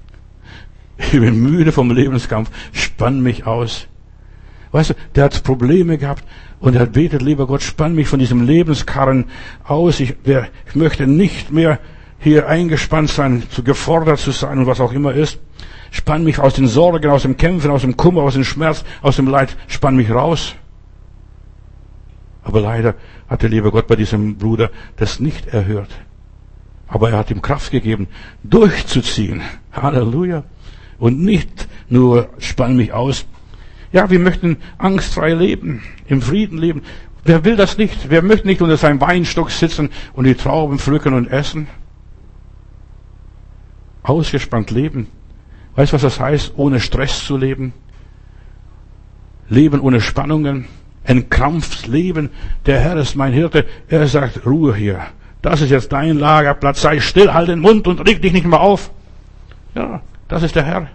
Ich bin müde vom Lebenskampf, spann mich aus. Weißt du, der hat Probleme gehabt und er hat betet, lieber Gott, spann mich von diesem Lebenskarren aus. Ich, der, ich möchte nicht mehr hier eingespannt sein, zu gefordert zu sein und was auch immer ist. Spann mich aus den Sorgen, aus dem Kämpfen, aus dem Kummer, aus dem Schmerz, aus dem Leid, spann mich raus. Aber leider hat der liebe Gott bei diesem Bruder das nicht erhört. Aber er hat ihm Kraft gegeben, durchzuziehen. Halleluja. Und nicht nur spann mich aus. Ja, wir möchten angstfrei leben, im Frieden leben. Wer will das nicht? Wer möchte nicht unter seinem Weinstock sitzen und die Trauben pflücken und essen? Ausgespannt leben. Weißt du, was das heißt, ohne Stress zu leben? Leben ohne Spannungen. Ein Krampfleben. Der Herr ist mein Hirte. Er sagt, Ruhe hier. Das ist jetzt dein Lagerplatz. Sei still, halt den Mund und reg dich nicht mehr auf. Ja, das ist der Herr.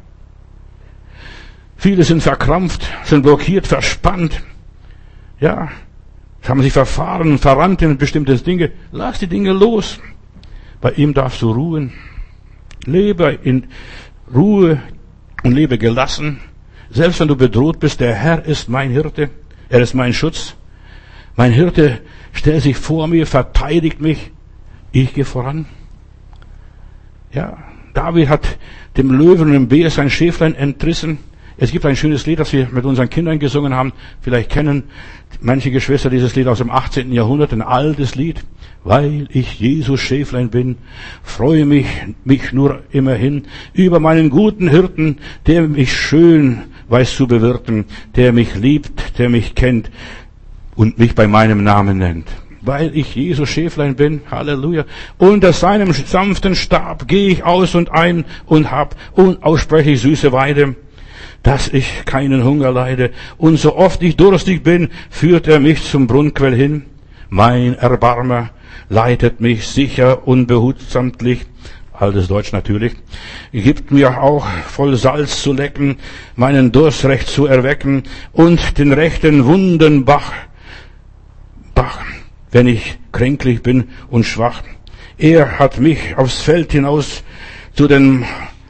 Viele sind verkrampft, sind blockiert, verspannt. Ja, haben sich verfahren und verrannt in bestimmte Dinge. Lass die Dinge los. Bei ihm darfst du ruhen. Lebe in Ruhe und lebe gelassen. Selbst wenn du bedroht bist, der Herr ist mein Hirte. Er ist mein Schutz. Mein Hirte stellt sich vor mir, verteidigt mich. Ich gehe voran. Ja, David hat dem Löwen und dem Bär sein Schäflein entrissen. Es gibt ein schönes Lied, das wir mit unseren Kindern gesungen haben. Vielleicht kennen manche Geschwister dieses Lied aus dem achtzehnten Jahrhundert, ein altes Lied. Weil ich Jesus Schäflein bin, freue mich, mich nur immerhin über meinen guten Hirten, der mich schön weiß zu bewirten, der mich liebt, der mich kennt und mich bei meinem Namen nennt. Weil ich Jesus Schäflein bin, Halleluja, unter seinem sanften Stab gehe ich aus und ein und hab unaussprechlich süße Weide, dass ich keinen Hunger leide, und so oft ich durstig bin, führt er mich zum Brunnenquell hin. Mein Erbarmer leitet mich sicher und behutsamtlich, altes Deutsch natürlich, gibt mir auch voll Salz zu lecken, meinen Durst recht zu erwecken und den rechten Wundenbach, Bach, wenn ich kränklich bin und schwach. Er hat mich aufs Feld hinaus zu den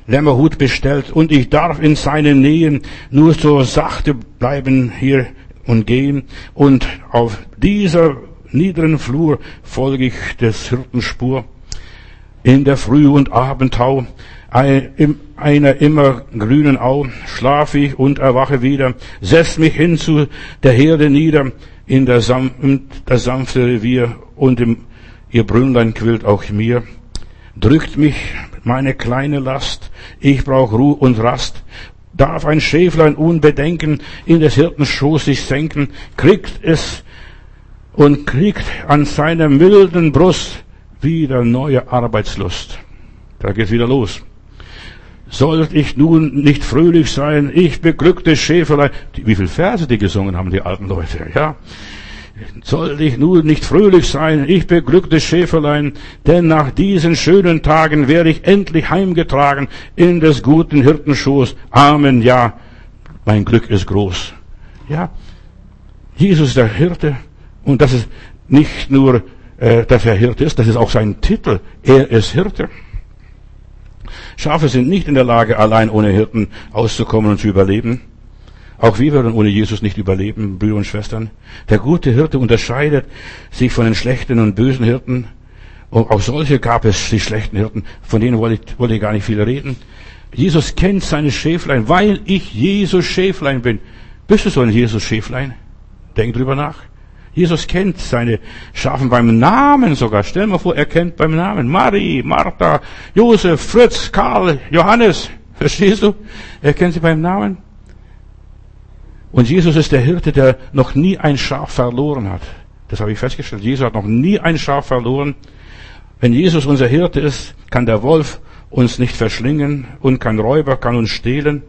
Lämmerhut bestellt und ich darf in seine Nähe nur so sachte bleiben hier und gehen und auf dieser niederen Flur folge ich des Hirten Spur. In der Früh- und Abendtau, einer immer grünen Au, schlaf ich und erwache wieder, setz mich hin zu der Herde nieder, in der, Sam in das sanfte Revier und im, ihr Brünnlein quillt auch mir. Drückt mich meine kleine Last, ich brauch Ruhe und Rast. Darf ein Schäflein unbedenken in des Hirten Schoß sich senken, kriegt es und kriegt an seiner milden Brust wieder neue Arbeitslust. Da geht's wieder los. Sollt ich nun nicht fröhlich sein, ich beglückte Schäferlein. Wie viele Verse die gesungen haben, die alten Leute, ja. Sollt ich nun nicht fröhlich sein, ich beglückte Schäferlein, denn nach diesen schönen Tagen werde ich endlich heimgetragen in des guten Hirten Schoß. Amen, ja, mein Glück ist groß. Ja, Jesus ist der Hirte und das ist nicht nur, äh, dass er Hirte ist, das ist auch sein Titel. Er ist Hirte. Schafe sind nicht in der Lage, allein ohne Hirten auszukommen und zu überleben. Auch wir würden ohne Jesus nicht überleben, Brüder und Schwestern. Der gute Hirte unterscheidet sich von den schlechten und bösen Hirten. Und auch solche gab es, die schlechten Hirten, von denen wollte ich, wollte ich gar nicht viel reden. Jesus kennt seine Schäflein, weil ich Jesus Schäflein bin. Bist du so ein Jesus Schäflein? Denk drüber nach. Jesus kennt seine Schafen beim Namen sogar. Stell dir mal vor, er kennt beim Namen Marie, Martha, Josef, Fritz, Karl, Johannes. Verstehst du? Er kennt sie beim Namen. Und Jesus ist der Hirte, der noch nie ein Schaf verloren hat. Das habe ich festgestellt. Jesus hat noch nie ein Schaf verloren. Wenn Jesus unser Hirte ist, kann der Wolf uns nicht verschlingen und kein Räuber kann uns stehlen.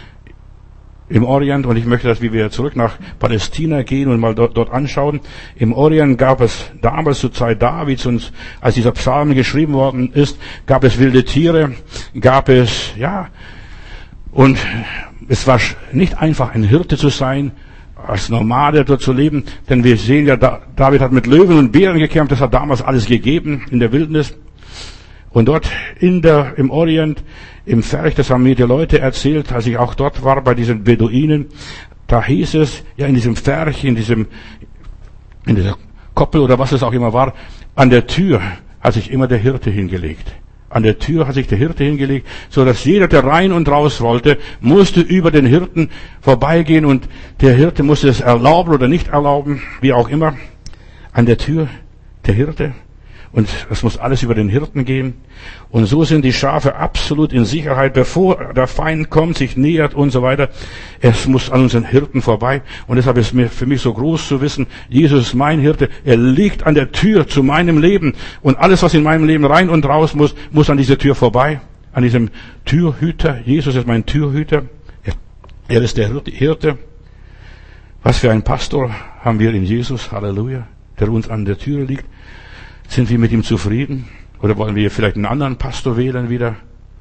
Im Orient, und ich möchte, dass wir zurück nach Palästina gehen und mal dort, dort anschauen. Im Orient gab es damals zur Zeit Davids und als dieser Psalm geschrieben worden ist, gab es wilde Tiere, gab es, ja, und es war nicht einfach, ein Hirte zu sein, als Nomade dort zu leben, denn wir sehen ja, David hat mit Löwen und Bären gekämpft, das hat damals alles gegeben in der Wildnis. Und dort in der, im Orient, im Ferch, das haben mir die Leute erzählt, als ich auch dort war, bei diesen Beduinen, da hieß es, ja, in diesem Ferch, in diesem, in dieser Koppel oder was es auch immer war, an der Tür hat sich immer der Hirte hingelegt. An der Tür hat sich der Hirte hingelegt, so dass jeder, der rein und raus wollte, musste über den Hirten vorbeigehen und der Hirte musste es erlauben oder nicht erlauben, wie auch immer. An der Tür der Hirte. Und es muss alles über den Hirten gehen. Und so sind die Schafe absolut in Sicherheit, bevor der Feind kommt, sich nähert und so weiter. Es muss an unseren Hirten vorbei. Und deshalb ist es mir für mich so groß zu wissen, Jesus ist mein Hirte. Er liegt an der Tür zu meinem Leben. Und alles, was in meinem Leben rein und raus muss, muss an dieser Tür vorbei. An diesem Türhüter. Jesus ist mein Türhüter. Er ist der Hirte. Was für ein Pastor haben wir in Jesus. Halleluja. Der uns an der Tür liegt. Sind wir mit ihm zufrieden? Oder wollen wir vielleicht einen anderen Pastor wählen wieder?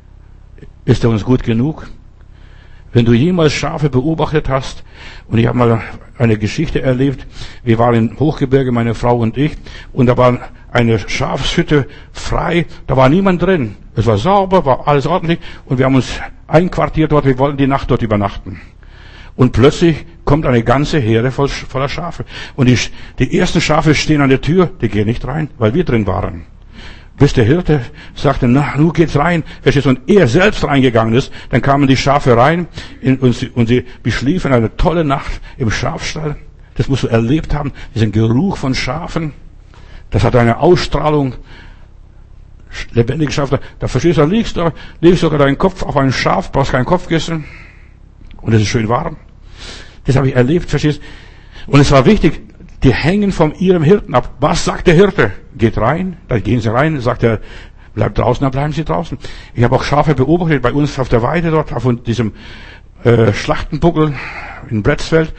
Ist er uns gut genug? Wenn du jemals Schafe beobachtet hast, und ich habe mal eine Geschichte erlebt, wir waren in Hochgebirge, meine Frau und ich, und da war eine Schafshütte frei, da war niemand drin. Es war sauber, war alles ordentlich, und wir haben uns einquartiert dort, wir wollten die Nacht dort übernachten. Und plötzlich kommt eine ganze Herde voll, voller Schafe. Und die, die ersten Schafe stehen an der Tür, die gehen nicht rein, weil wir drin waren. Bis der Hirte sagte, na, nun geht's rein. Und er selbst reingegangen ist, dann kamen die Schafe rein in, und, sie, und sie beschliefen eine tolle Nacht im Schafstall. Das musst du erlebt haben, diesen Geruch von Schafen. Das hat eine Ausstrahlung. Lebendige Schafe, da verstehst du, da liegst du, legst sogar deinen Kopf auf ein Schaf, brauchst kein Kopfkissen. Und es ist schön warm. Das habe ich erlebt, verstehst? Und es war wichtig, die hängen von ihrem Hirten ab. Was sagt der Hirte? Geht rein, dann gehen sie rein, sagt er, bleibt draußen, dann bleiben sie draußen. Ich habe auch Schafe beobachtet, bei uns auf der Weide dort, auf diesem äh, Schlachtenbuckel in Bretzfeld.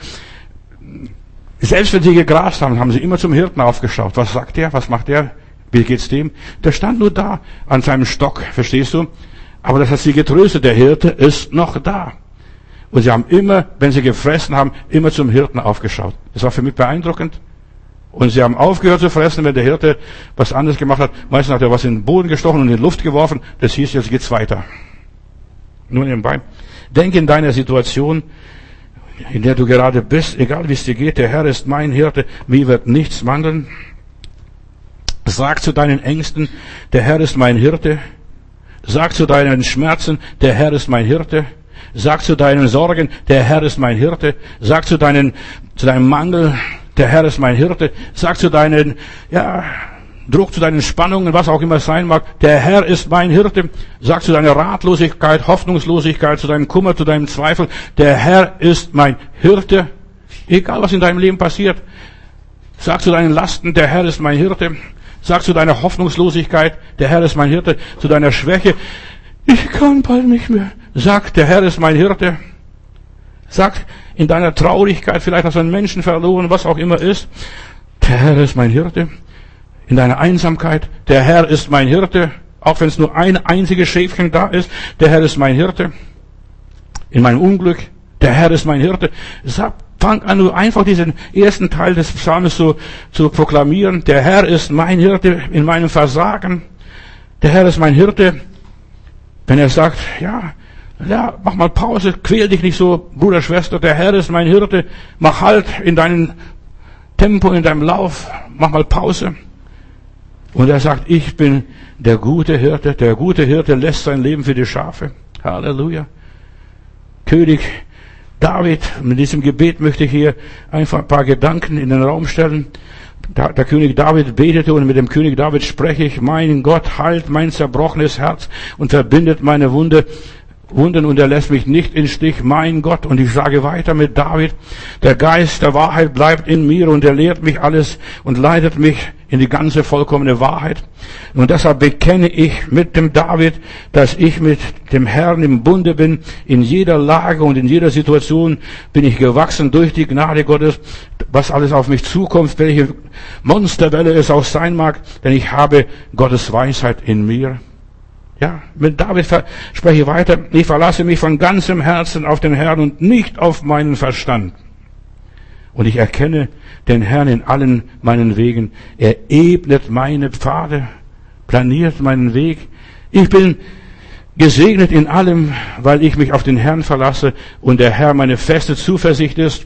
Selbst wenn sie gegrast haben, haben sie immer zum Hirten aufgeschaut. Was sagt der? Was macht der? Wie geht's dem? Der stand nur da, an seinem Stock, verstehst du? Aber das hat sie getröstet, der Hirte ist noch da. Und sie haben immer, wenn sie gefressen haben, immer zum Hirten aufgeschaut. Das war für mich beeindruckend. Und sie haben aufgehört zu fressen, wenn der Hirte was anderes gemacht hat. Meistens hat er was in den Boden gestochen und in die Luft geworfen. Das hieß, jetzt geht's weiter. Nur nebenbei. Denk in deiner Situation, in der du gerade bist, egal wie es dir geht, der Herr ist mein Hirte, mir wird nichts mangeln. Sag zu deinen Ängsten, der Herr ist mein Hirte. Sag zu deinen Schmerzen, der Herr ist mein Hirte. Sag zu deinen Sorgen, der Herr ist mein Hirte. Sag zu deinen, zu deinem Mangel, der Herr ist mein Hirte. Sag zu deinen, ja, Druck, zu deinen Spannungen, was auch immer es sein mag, der Herr ist mein Hirte. Sag zu deiner Ratlosigkeit, Hoffnungslosigkeit, zu deinem Kummer, zu deinem Zweifel, der Herr ist mein Hirte. Egal was in deinem Leben passiert. Sag zu deinen Lasten, der Herr ist mein Hirte. Sag zu deiner Hoffnungslosigkeit, der Herr ist mein Hirte. Zu deiner Schwäche, ich kann bald nicht mehr. Sag, der Herr ist mein Hirte. Sag in deiner Traurigkeit, vielleicht hast du einen Menschen verloren, was auch immer ist, der Herr ist mein Hirte. In deiner Einsamkeit, der Herr ist mein Hirte. Auch wenn es nur ein einziges Schäfchen da ist, der Herr ist mein Hirte. In meinem Unglück, der Herr ist mein Hirte. Sag, fang an, nur einfach diesen ersten Teil des Psalms so zu proklamieren. Der Herr ist mein Hirte in meinem Versagen. Der Herr ist mein Hirte. Wenn er sagt, ja, ja, mach mal Pause, quäl dich nicht so, Bruder, Schwester, der Herr ist mein Hirte. Mach Halt in deinem Tempo, in deinem Lauf. Mach mal Pause. Und er sagt, ich bin der gute Hirte. Der gute Hirte lässt sein Leben für die Schafe. Halleluja. König David, mit diesem Gebet möchte ich hier einfach ein paar Gedanken in den Raum stellen. Der König David betete und mit dem König David spreche ich, mein Gott, heilt mein zerbrochenes Herz und verbindet meine Wunde, Wunden und er lässt mich nicht in Stich, mein Gott. Und ich sage weiter mit David, der Geist der Wahrheit bleibt in mir und er lehrt mich alles und leitet mich in die ganze vollkommene Wahrheit. Und deshalb bekenne ich mit dem David, dass ich mit dem Herrn im Bunde bin. In jeder Lage und in jeder Situation bin ich gewachsen durch die Gnade Gottes, was alles auf mich zukommt, welche Monsterwelle es auch sein mag, denn ich habe Gottes Weisheit in mir. Ja, mit David spreche ich weiter. Ich verlasse mich von ganzem Herzen auf den Herrn und nicht auf meinen Verstand. Und ich erkenne den Herrn in allen meinen Wegen. Er ebnet meine Pfade, planiert meinen Weg. Ich bin gesegnet in allem, weil ich mich auf den Herrn verlasse und der Herr meine feste Zuversicht ist.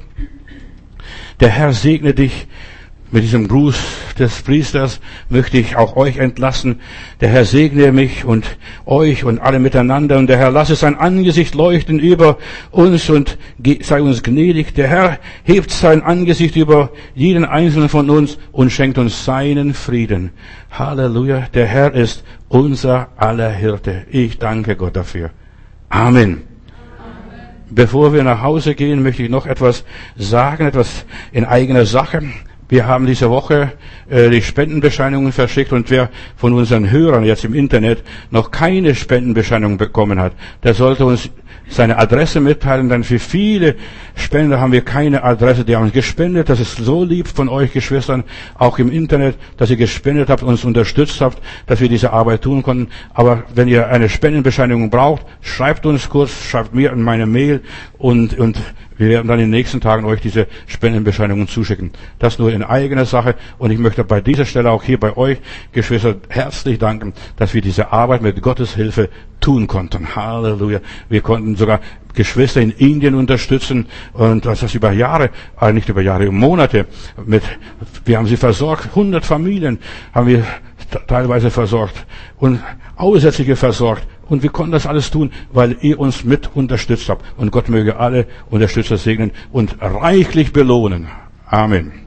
Der Herr segne dich. Mit diesem Gruß des Priesters möchte ich auch euch entlassen. Der Herr segne mich und euch und alle miteinander. Und der Herr lasse sein Angesicht leuchten über uns und sei uns gnädig. Der Herr hebt sein Angesicht über jeden einzelnen von uns und schenkt uns seinen Frieden. Halleluja. Der Herr ist unser aller Hirte. Ich danke Gott dafür. Amen. Bevor wir nach Hause gehen, möchte ich noch etwas sagen, etwas in eigener Sache. Wir haben diese Woche äh, die Spendenbescheinigungen verschickt und wer von unseren Hörern jetzt im Internet noch keine Spendenbescheinigung bekommen hat, der sollte uns seine Adresse mitteilen, denn für viele Spender haben wir keine Adresse, die haben uns gespendet. Das ist so lieb von euch Geschwistern, auch im Internet, dass ihr gespendet habt, uns unterstützt habt, dass wir diese Arbeit tun konnten. Aber wenn ihr eine Spendenbescheinigung braucht, schreibt uns kurz, schreibt mir in meine Mail und, und wir werden dann in den nächsten Tagen euch diese Spendenbescheinigungen zuschicken. Das nur in eigener Sache. Und ich möchte bei dieser Stelle auch hier bei euch, Geschwister, herzlich danken, dass wir diese Arbeit mit Gottes Hilfe tun konnten. Halleluja. Wir konnten sogar Geschwister in Indien unterstützen und das ist über Jahre, äh nicht über Jahre, über Monate. Mit, wir haben sie versorgt. hundert Familien haben wir teilweise versorgt und Aussätzige versorgt. Und wir konnten das alles tun, weil ihr uns mit unterstützt habt. Und Gott möge alle Unterstützer segnen und reichlich belohnen. Amen.